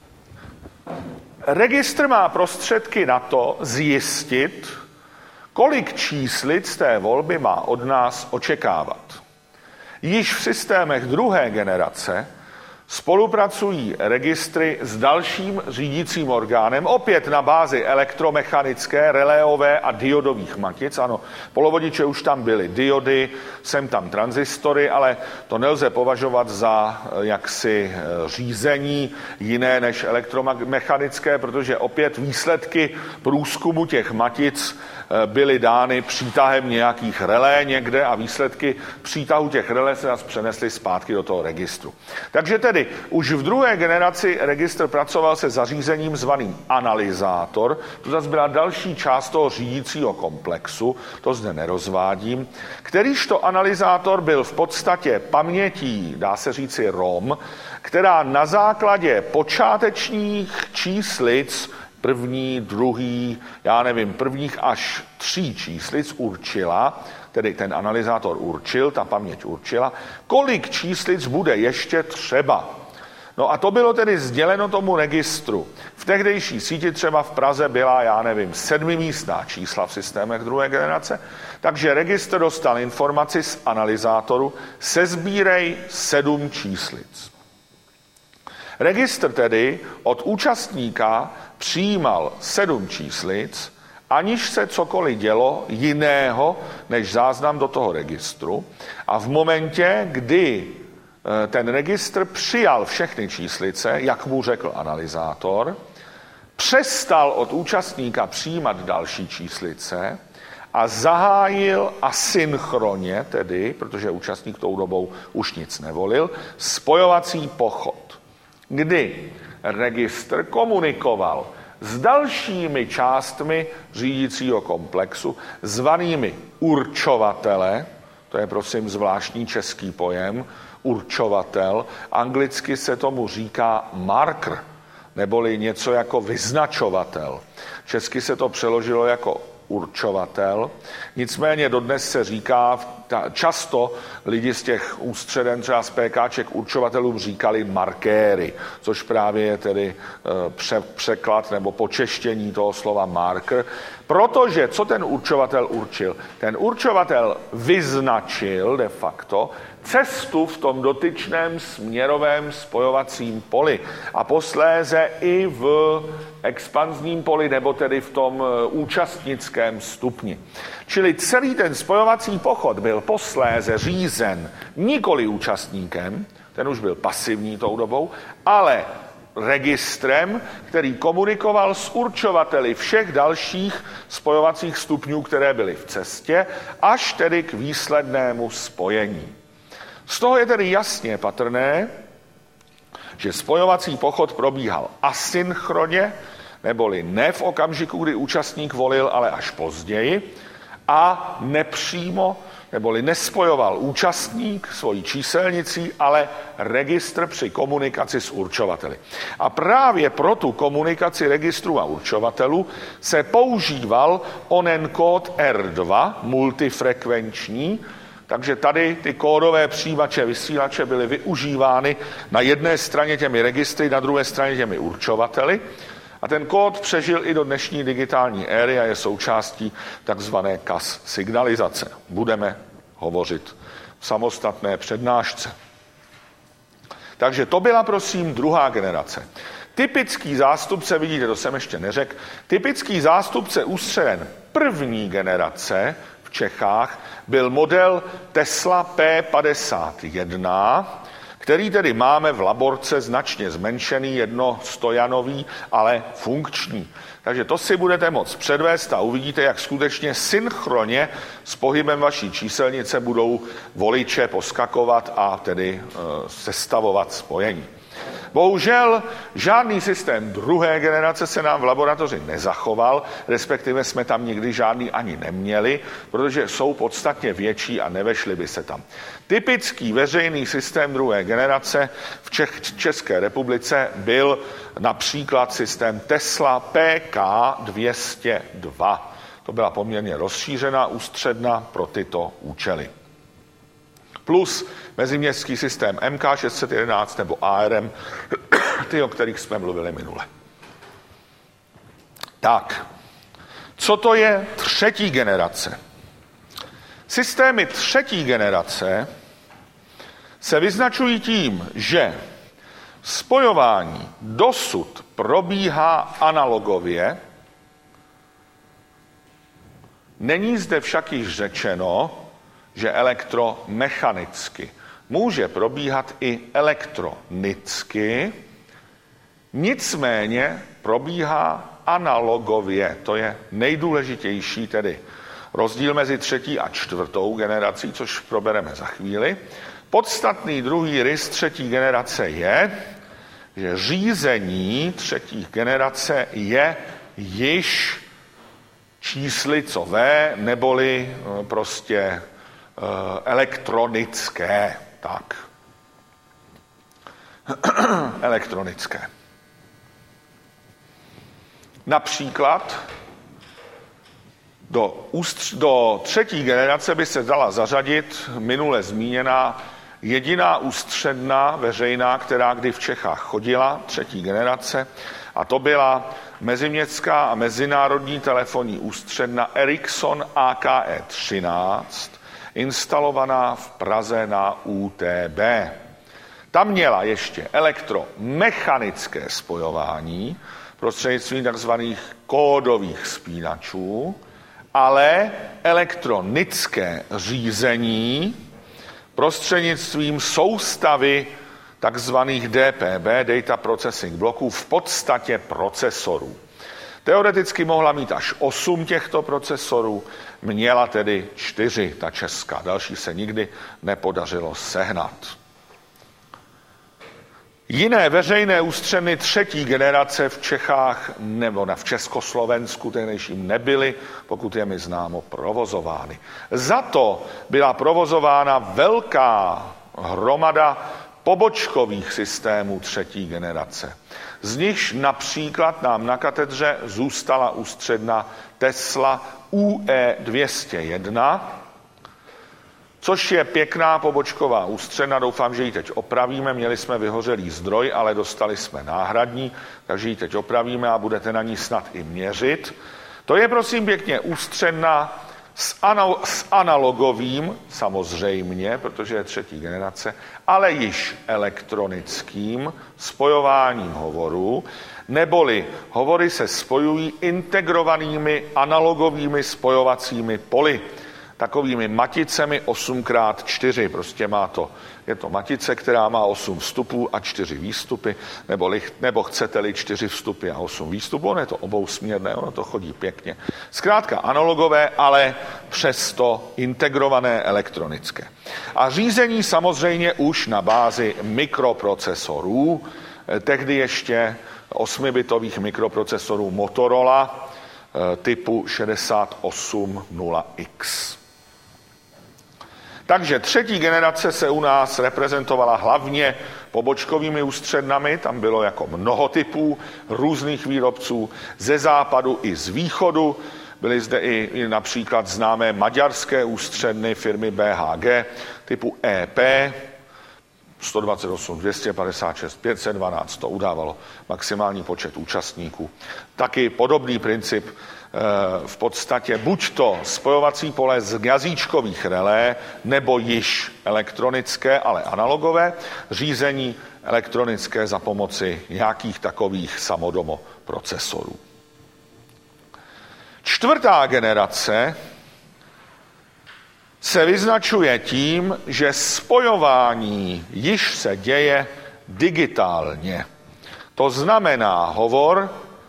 Registr má prostředky na to zjistit, kolik číslic té volby má od nás očekávat. Již v systémech druhé generace spolupracují registry s dalším řídícím orgánem, opět na bázi elektromechanické, reléové a diodových matic. Ano, polovodiče už tam byly diody, sem tam tranzistory, ale to nelze považovat za jaksi řízení jiné než elektromechanické, protože opět výsledky průzkumu těch matic byly dány přítahem nějakých relé někde a výsledky přítahu těch relé se nás přenesly zpátky do toho registru. Takže tedy tedy už v druhé generaci registr pracoval se zařízením zvaným analyzátor, to zase byla další část toho řídícího komplexu, to zde nerozvádím, kterýžto analyzátor byl v podstatě pamětí, dá se říci ROM, která na základě počátečních číslic, první, druhý, prvních až 3 číslic určila, tedy ten analyzátor určil, ta paměť určila, kolik číslic bude ještě třeba. No a to bylo tedy sděleno tomu registru. V tehdejší síti třeba v Praze byla, 7místná čísla v systémech druhé generace, takže registr dostal informaci z analyzátoru, sesbírej 7 číslic. Registr tedy od účastníka přijímal 7 číslic, aniž se cokoliv dělo jiného než záznam do toho registru. A v momentě, kdy ten registr přijal všechny číslice, jak mu řekl analyzátor, přestal od účastníka přijímat další číslice a zahájil asynchronně, tedy, protože účastník tou dobou už nic nevolil, spojovací pochod, kdy registr komunikoval s dalšími částmi řídícího komplexu, zvanými určovatele, to je prosím zvláštní český pojem, určovatel, anglicky se tomu říká marker, neboli něco jako vyznačovatel. Česky se to přeložilo jako určovatel, nicméně dodnes se říká, často lidi z těch ústředen, třeba z PKček určovatelům říkali markéry, což právě je tedy překlad nebo počeštění toho slova marker, protože co ten určovatel určil? Ten určovatel vyznačil de facto cestu v tom dotyčném směrovém spojovacím poli a posléze i v expanzním poli, nebo tedy v tom účastnickém stupni. Čili celý ten spojovací pochod byl posléze řízen nikoli účastníkem, ten už byl pasivní tou dobou, ale registrem, který komunikoval s určovateli všech dalších spojovacích stupňů, které byly v cestě, až tedy k výslednému spojení. Z toho je tedy jasně patrné, že spojovací pochod probíhal asynchronně, neboli ne v okamžiku, kdy účastník volil, ale až později, a nepřímo, neboli nespojoval účastník svojí číselnicí, ale registr při komunikaci s určovateli. A právě pro tu komunikaci registru a určovatelů se používal onen kód R2, multifrekvenční, takže tady ty kódové přijímače, vysílače byly využívány na jedné straně těmi registry, na druhé straně těmi určovateli. A ten kód přežil i do dnešní digitální éry a je součástí takzvané CAS signalizace. Budeme hovořit v samostatné přednášce. Takže to byla, prosím, druhá generace. Typický zástupce, vidíte, to jsem ještě neřekl, typický zástupce ústředen první generace v Čechách byl model Tesla P51, který tedy máme v laborce značně zmenšený, jednostojanový, ale funkční. Takže to si budete moct předvést a uvidíte, jak skutečně synchronně s pohybem vaší číselnice budou voliče poskakovat a tedy sestavovat spojení. Bohužel žádný systém druhé generace se nám v laboratoři nezachoval, respektive jsme tam nikdy žádný ani neměli, protože jsou podstatně větší a nevešly by se tam. Typický veřejný systém druhé generace v České republice byl například systém Tesla PK202. To byla poměrně rozšířená ústředna pro tyto účely. Plus meziměstský systém MK611 nebo ARM, ty, o kterých jsme mluvili minule. Tak, co to je třetí generace? Systémy třetí generace se vyznačují tím, že spojování dosud probíhá analogově, není zde však již řečeno, že elektromechanicky. Může probíhat i elektronicky, nicméně probíhá analogově. To je nejdůležitější tedy rozdíl mezi třetí a čtvrtou generací, což probereme za chvíli. Podstatný druhý rys třetí generace je, že řízení třetí generace je již číslicové, neboli prostě elektronické. Tak. Elektronické. Například do třetí generace by se dala zařadit minule zmíněná jediná ústředna veřejná, která kdy v Čechách chodila, třetí generace, a to byla meziměstská a mezinárodní telefonní ústředna Ericsson AKE 13, instalovaná v Praze na UTB. Tam měla ještě elektromechanické spojování prostřednictvím tzv. Kódových spínačů, ale elektronické řízení prostřednictvím soustavy takzvaných DPB, Data Processing bloků, v podstatě procesorů. Teoreticky mohla mít až 8 těchto procesorů, měla tedy 4, ta česká. Další se nikdy nepodařilo sehnat. Jiné veřejné ústředny třetí generace v Čechách nebo v Československu tehdejším nebyly, pokud je mi známo, provozovány. Za to byla provozována velká hromada pobočkových systémů třetí generace. Z nichž například nám na katedře zůstala ústředna Tesla UE201, což je pěkná pobočková ústředna, doufám, že ji teď opravíme, měli jsme vyhořelý zdroj, ale dostali jsme náhradní, takže ji teď opravíme a budete na ní snad i měřit. To je prosím pěkně ústředna s analogovým, samozřejmě, protože je třetí generace, ale již elektronickým spojováním hovorů, neboli hovory se spojují integrovanými analogovými spojovacími poli, takovými maticemi 8x4, prostě je to matice, která má 8 vstupů a 4 výstupy, nebo chcete-li 4 vstupy a 8 výstupů, ono je to obousměrné, ono to chodí pěkně. Zkrátka analogové, ale přesto integrované elektronické. A řízení samozřejmě už na bázi mikroprocesorů, tehdy ještě 8-bitových mikroprocesorů Motorola typu 6800X. Takže třetí generace se u nás reprezentovala hlavně pobočkovými ústřednami, tam bylo jako mnoho typů různých výrobců ze západu i z východu. Byly zde i například známé maďarské ústředny firmy BHG typu EP, 128, 256, 512, to udávalo maximální počet účastníků. Taky podobný princip, v podstatě buď to spojovací pole z jazyčkových relé, nebo již elektronické, ale analogové, řízení elektronické za pomoci nějakých takových samodomo procesorů. Čtvrtá generace se vyznačuje tím, že spojování již se děje digitálně. To znamená, hovor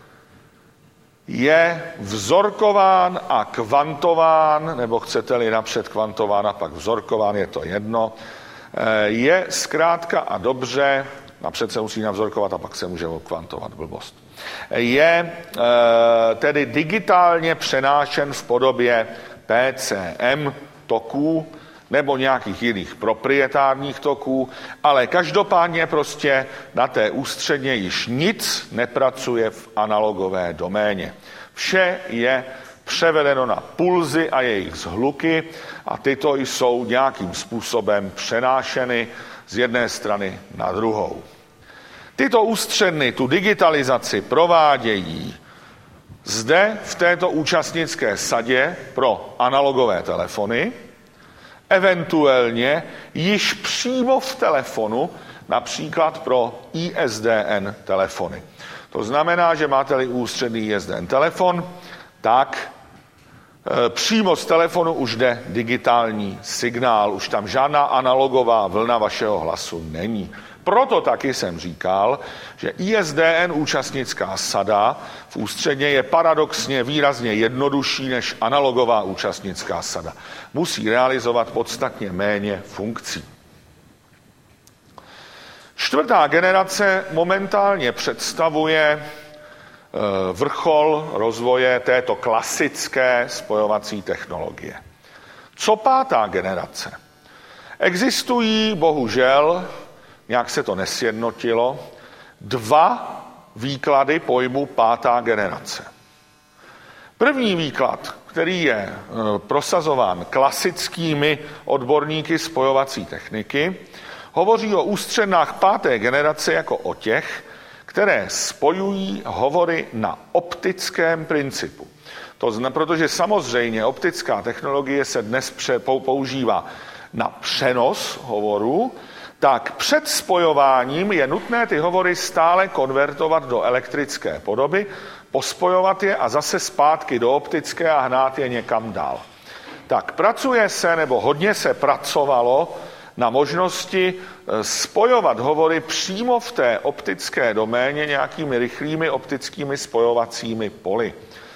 je vzorkován a kvantován, nebo chcete-li napřed kvantován a pak vzorkován, je to jedno, je zkrátka a dobře, napřed se musí navzorkovat a pak se může kvantovat, blbost. Je tedy digitálně přenášen v podobě PCM toků nebo nějakých jiných proprietárních toků, ale každopádně prostě na té ústředně již nic nepracuje v analogové doméně. Vše je převedeno na pulzy a jejich zhluky a tyto jsou nějakým způsobem přenášeny z jedné strany na druhou. Tyto ústředny tu digitalizaci provádějí zde v této účastnické sadě pro analogové telefony, eventuálně již přímo v telefonu, například pro ISDN telefony. To znamená, že máte-li ústředný ISDN telefon, tak přímo z telefonu už jde digitální signál, už tam žádná analogová vlna vašeho hlasu není. Proto taky jsem říkal, že ISDN účastnická sada v ústředně je paradoxně výrazně jednodušší než analogová účastnická sada. Musí realizovat podstatně méně funkcí. Čtvrtá generace momentálně představuje vrchol rozvoje této klasické spojovací technologie. Co pátá generace? Existují, bohužel, nějak se to nesjednotilo, dva výklady pojmu pátá generace. První výklad, který je prosazován klasickými odborníky spojovací techniky, hovoří o ústřednách páté generace jako o těch, které spojují hovory na optickém principu. To znamená, protože samozřejmě optická technologie se dnes používá na přenos hovorů, tak před spojováním je nutné ty hovory stále konvertovat do elektrické podoby, pospojovat je a zase zpátky do optické a hnát je někam dál. Tak pracuje se, nebo hodně se pracovalo na možnosti spojovat hovory přímo v té optické doméně nějakými rychlými optickými spojovacími poli.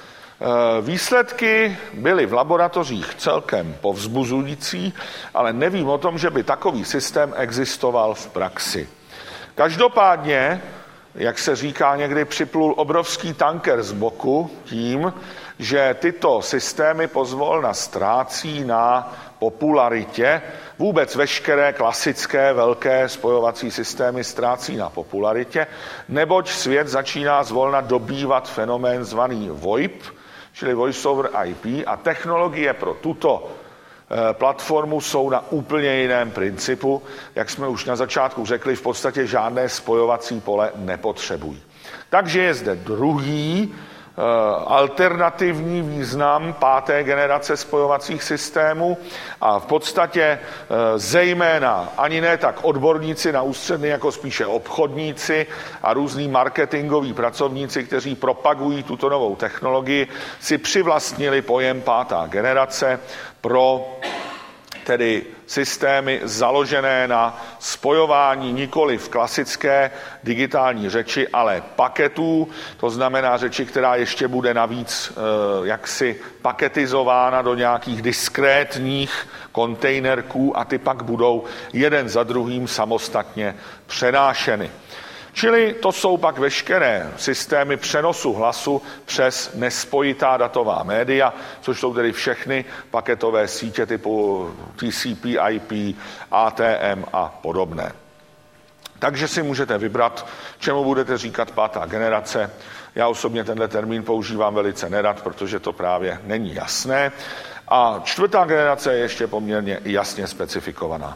Výsledky byly v laboratořích celkem povzbuzující, ale nevím o tom, že by takový systém existoval v praxi. Každopádně, jak se říká, někdy připlul obrovský tanker z boku tím, že tyto systémy pozvolna ztrácí na popularitě. Vůbec veškeré klasické velké spojovací systémy ztrácí na popularitě, neboť svět začíná zvolna dobývat fenomén zvaný VoIP, čili Voice over IP, a technologie pro tuto platformu jsou na úplně jiném principu. Jak jsme už na začátku řekli, v podstatě žádné spojovací pole nepotřebují. Takže je zde druhý alternativní význam páté generace spojovacích systémů a v podstatě zejména ani ne tak odborníci na ústředny, jako spíše obchodníci a různí marketingoví pracovníci, kteří propagují tuto novou technologii, si přivlastnili pojem pátá generace pro tedy systémy založené na spojování nikoli v klasické digitální řeči, ale paketů, to znamená řeči, která ještě bude navíc jaksi paketizována do nějakých diskrétních kontejnerků a ty pak budou jeden za druhým samostatně přenášeny. Čili to jsou pak veškeré systémy přenosu hlasu přes nespojitá datová média, což jsou tedy všechny paketové sítě typu TCP, IP, ATM a podobné. Takže si můžete vybrat, čemu budete říkat pátá generace. Já osobně tenhle termín používám velice nerad, protože to právě není jasné. A čtvrtá generace je ještě poměrně jasně specifikovaná.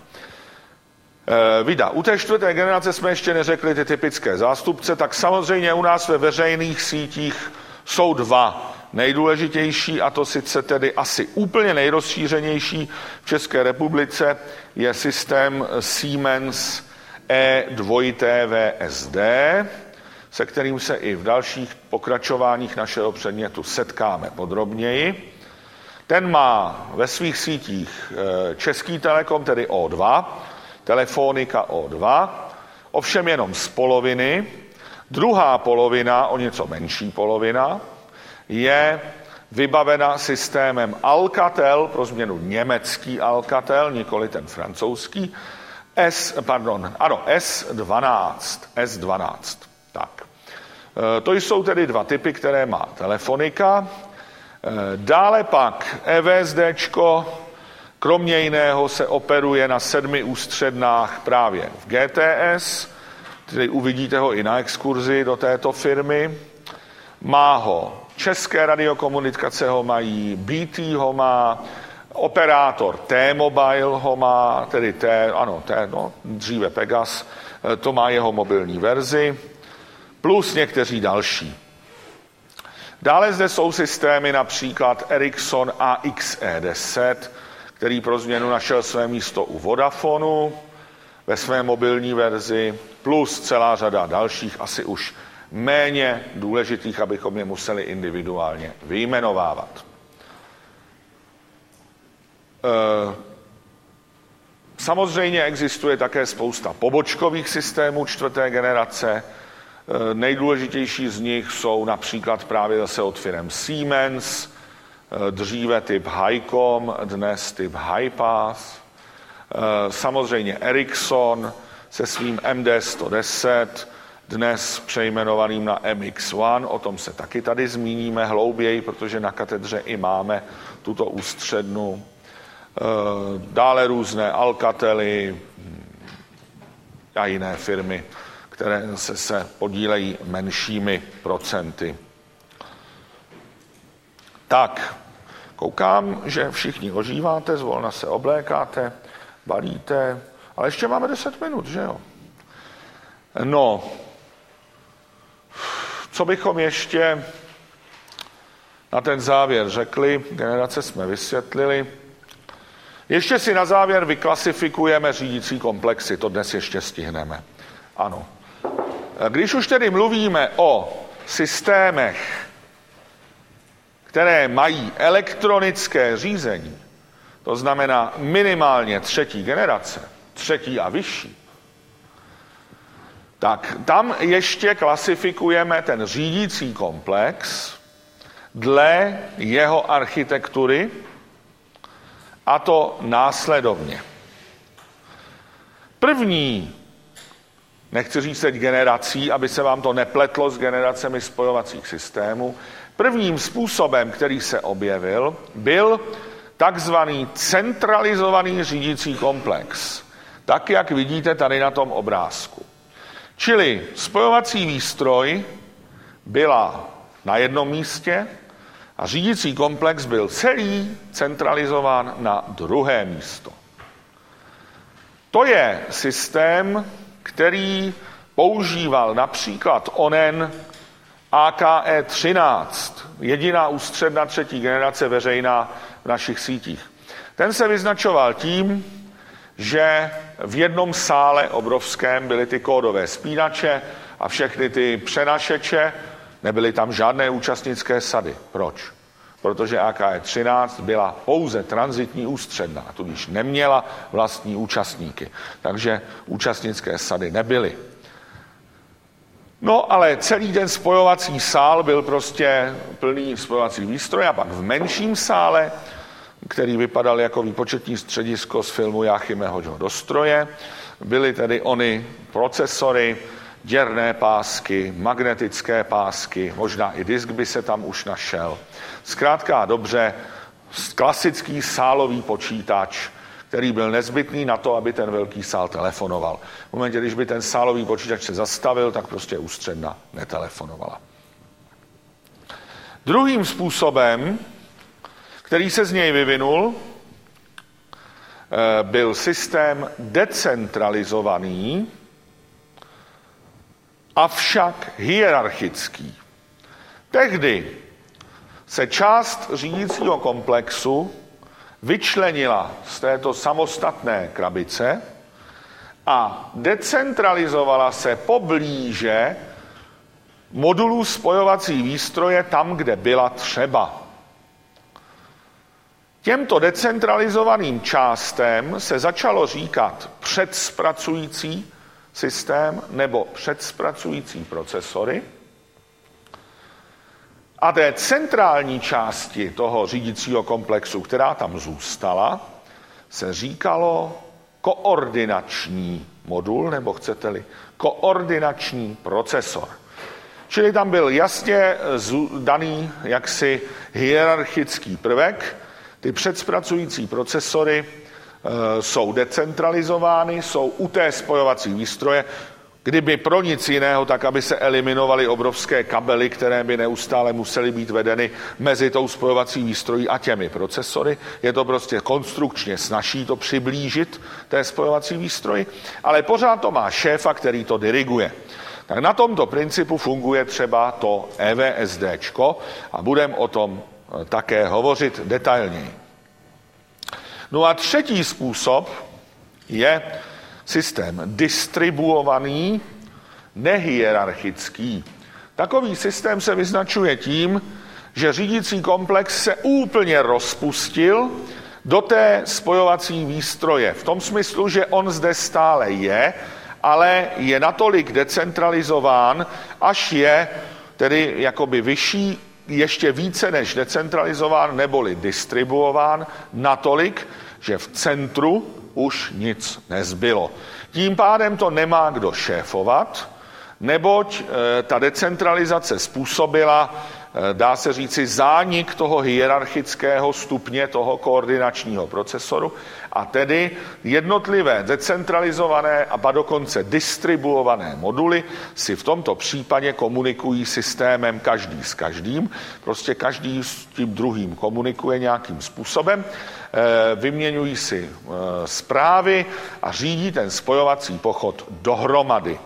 Vida, u té čtvrté generace jsme ještě neřekli ty typické zástupce, tak samozřejmě u nás ve veřejných sítích jsou dva nejdůležitější, a to sice tedy asi úplně nejrozšířenější v České republice je systém Siemens E2VSD, se kterým se i v dalších pokračováních našeho předmětu setkáme podrobněji. Ten má ve svých sítích Český Telekom, tedy O2, Telefonika O2, ovšem jenom z poloviny. Druhá polovina, o něco menší polovina, je vybavena systémem Alcatel, pro změnu německý Alcatel, nikoli ten francouzský, S12. Tak. To jsou tedy dva typy, které má Telefonika. Dále pak EVSDčko, kromě jiného se operuje na 7 ústřednách právě v GTS, tedy uvidíte ho i na exkurzi do této firmy. Má ho České radiokomunikace, ho mají, BT ho má, operátor T-Mobile ho má, tedy dříve Pegas, to má jeho mobilní verzi, plus někteří další. Dále zde jsou systémy například Ericsson AXE10, který pro změnu našel své místo u Vodafonu ve své mobilní verzi, plus celá řada dalších, asi už méně důležitých, abychom je museli individuálně vyjmenovávat. Samozřejmě existuje také spousta pobočkových systémů čtvrté generace. Nejdůležitější z nich jsou například právě zase od firem Siemens, dříve typ HiCom, dnes typ HiPath, samozřejmě Ericsson, se svým MD110, dnes přejmenovaným na MX1, o tom se taky tady zmíníme hlouběji, protože na katedře i máme tuto ústřednu. Dále různé Alcately a jiné firmy, které se podílejí menšími procenty. Tak, koukám, že všichni ožíváte, zvolna se oblékáte, balíte, ale ještě máme 10 minut, že jo? No, co bychom ještě na ten závěr řekli, generace jsme vysvětlili. Ještě si na závěr vyklasifikujeme řídící komplexy, to dnes ještě stihneme. Ano. Když už tedy mluvíme o systémech, které mají elektronické řízení, to znamená minimálně 3. generace, 3. a vyšší, tak tam ještě klasifikujeme ten řídící komplex dle jeho architektury, a to následovně. První, nechci říct teď generací, aby se vám to nepletlo s generacemi spojovacích systémů, prvním způsobem, který se objevil, byl takzvaný centralizovaný řídící komplex, tak, jak vidíte tady na tom obrázku. Čili spojovací výstroj byla na jednom místě a řídící komplex byl celý centralizován na druhé místo. To je systém, který používal například onen AKE 13, jediná ústředna 3. generace veřejná v našich sítích. Ten se vyznačoval tím, že v jednom sále obrovském byly ty kódové spínače a všechny ty přenašeče, nebyly tam žádné účastnické sady. Proč? Protože AKE 13 byla pouze tranzitní ústředna, tudíž neměla vlastní účastníky, takže účastnické sady nebyly. No ale celý ten spojovací sál byl prostě plný spojovacích výstrojů a pak v menším sále, který vypadal jako výpočetní středisko z filmu Jáchymeho Dostroje, byly tedy ony procesory, děrné pásky, magnetické pásky, možná i disk by se tam už našel. Zkrátka a dobře, klasický sálový počítač, který byl nezbytný na to, aby ten velký sál telefonoval. V momentě, když by ten sálový počítač se zastavil, tak prostě ústředna netelefonovala. Druhým způsobem, který se z něj vyvinul, byl systém decentralizovaný, avšak hierarchický. Tehdy se část řídícího komplexu vyčlenila z této samostatné krabice a decentralizovala se poblíže modulů spojovací výstroje tam, kde byla třeba. Těmto decentralizovaným částem se začalo říkat předspracující systém nebo předspracující procesory. A té centrální části toho řídícího komplexu, která tam zůstala, se říkalo koordinační modul, nebo chcete-li koordinační procesor. Čili tam byl jasně daný jaksi hierarchický prvek. Ty předspracující procesory jsou decentralizovány, jsou u té spojovací výstroje, kdyby pro nic jiného, tak aby se eliminovaly obrovské kabely, které by neustále musely být vedeny mezi tou spojovací výstrojí a těmi procesory. Je to prostě konstrukčně snazší to přiblížit té spojovací výstroji, ale pořád to má šéfa, který to diriguje. Tak na tomto principu funguje třeba to EVSDčko a budeme o tom také hovořit detailněji. No a třetí způsob je systém distribuovaný, nehierarchický. Takový systém se vyznačuje tím, že řídící komplex se úplně rozpustil do té spojovací výstroje. V tom smyslu, že on zde stále je, ale je natolik decentralizován, až je tedy jakoby vyšší, ještě více než decentralizován neboli distribuován natolik, že v centru už nic nezbylo. Tím pádem to nemá kdo šéfovat, neboť ta decentralizace způsobila, dá se říci, zánik toho hierarchického stupně, toho koordinačního procesoru, a tedy jednotlivé decentralizované a dokonce distribuované moduly si v tomto případě komunikují systémem každý s každým, prostě každý s tím druhým komunikuje nějakým způsobem, vyměňují si zprávy a řídí ten spojovací pochod dohromady.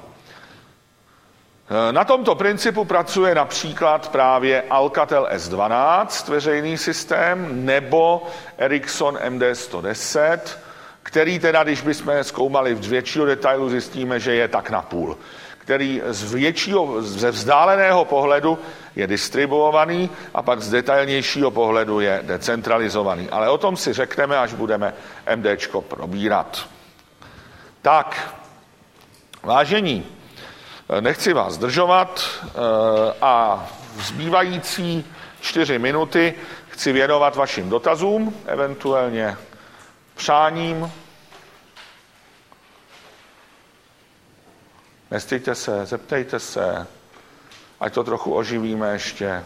Na tomto principu pracuje například právě Alcatel S12, veřejný systém, nebo Ericsson MD110, který teda, když bychom zkoumali v většího detailu, zjistíme, že je tak napůl, který ze vzdáleného pohledu je distribuovaný a pak z detailnějšího pohledu je decentralizovaný. Ale o tom si řekneme, až budeme MDčko probírat. Tak, vážení, nechci vás zdržovat a zbývající 4 minuty chci věnovat vašim dotazům, eventuálně přáním. Nestýďte se, zeptejte se, ať to trochu oživíme ještě.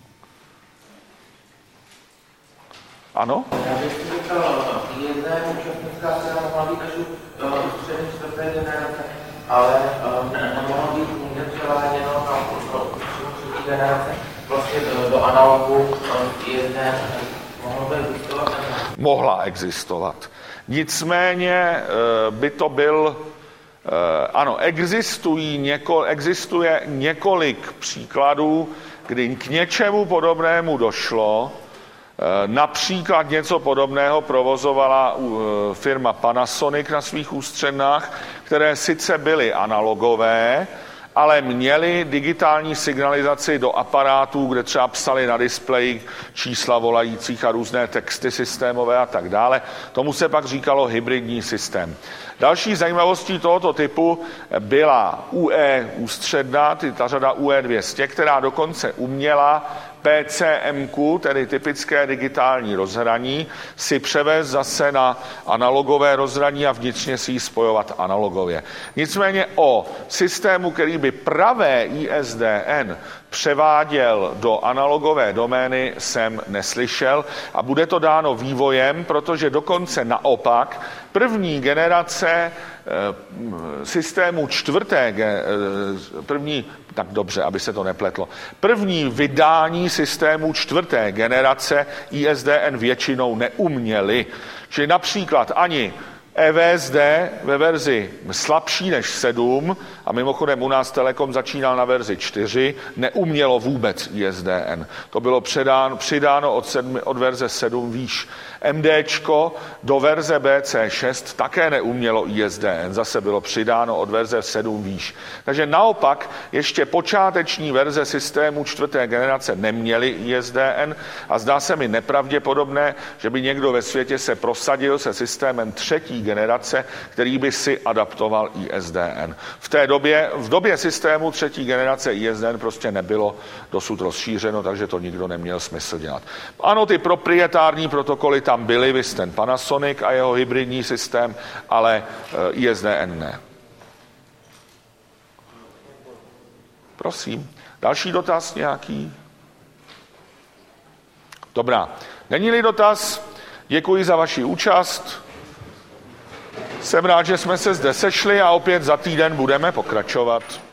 Ano? Já bych si říkal, jedna účastnická cena mohla být až u střední čtvrté generace, ale mohla být někde převáděno na třetí generace, vlastně do analogu jedné, mohlo by existovat? Mohla existovat. Nicméně by to byl, ano, existuje několik příkladů, kdy k něčemu podobnému došlo. Například něco podobného provozovala firma Panasonic na svých ústřednách, které sice byly analogové, ale měly digitální signalizaci do aparátů, kde třeba psali na displeji čísla volajících a různé texty systémové a tak dále. Tomu se pak říkalo hybridní systém. Další zajímavostí tohoto typu byla UE ústředna, ta řada UE200, která dokonce uměla PCMku, tedy typické digitální rozhraní, si převést zase na analogové rozhraní a vnitřně si ji spojovat analogově. Nicméně o systému, který by pravé ISDN převáděl do analogové domény, jsem neslyšel a bude to dáno vývojem, protože dokonce naopak první generace systému první vydání systému čtvrté generace ISDN většinou neuměli. Čili například ani EVSD ve verzi slabší než 7, a mimochodem u nás Telekom začínal na verzi 4, neumělo vůbec ISDN. To bylo přidáno od verze 7 výš. MDčko do verze BC6 také neumělo ISDN, zase bylo přidáno od verze 7 výš. Takže naopak ještě počáteční verze systému čtvrté generace neměly ISDN a zdá se mi nepravděpodobné, že by někdo ve světě se prosadil se systémem třetí generace, který by si adaptoval ISDN. V době systému třetí generace ISDN prostě nebylo dosud rozšířeno, takže to nikdo neměl smysl dělat. Ano, ty proprietární protokoly tam byly, vys ten Panasonic a jeho hybridní systém, ale ISDN ne. Prosím. Další dotaz nějaký? Dobrá. Není-li dotaz, děkuji za vaši účast. Jsem rád, že jsme se zde sešli a opět za týden budeme pokračovat.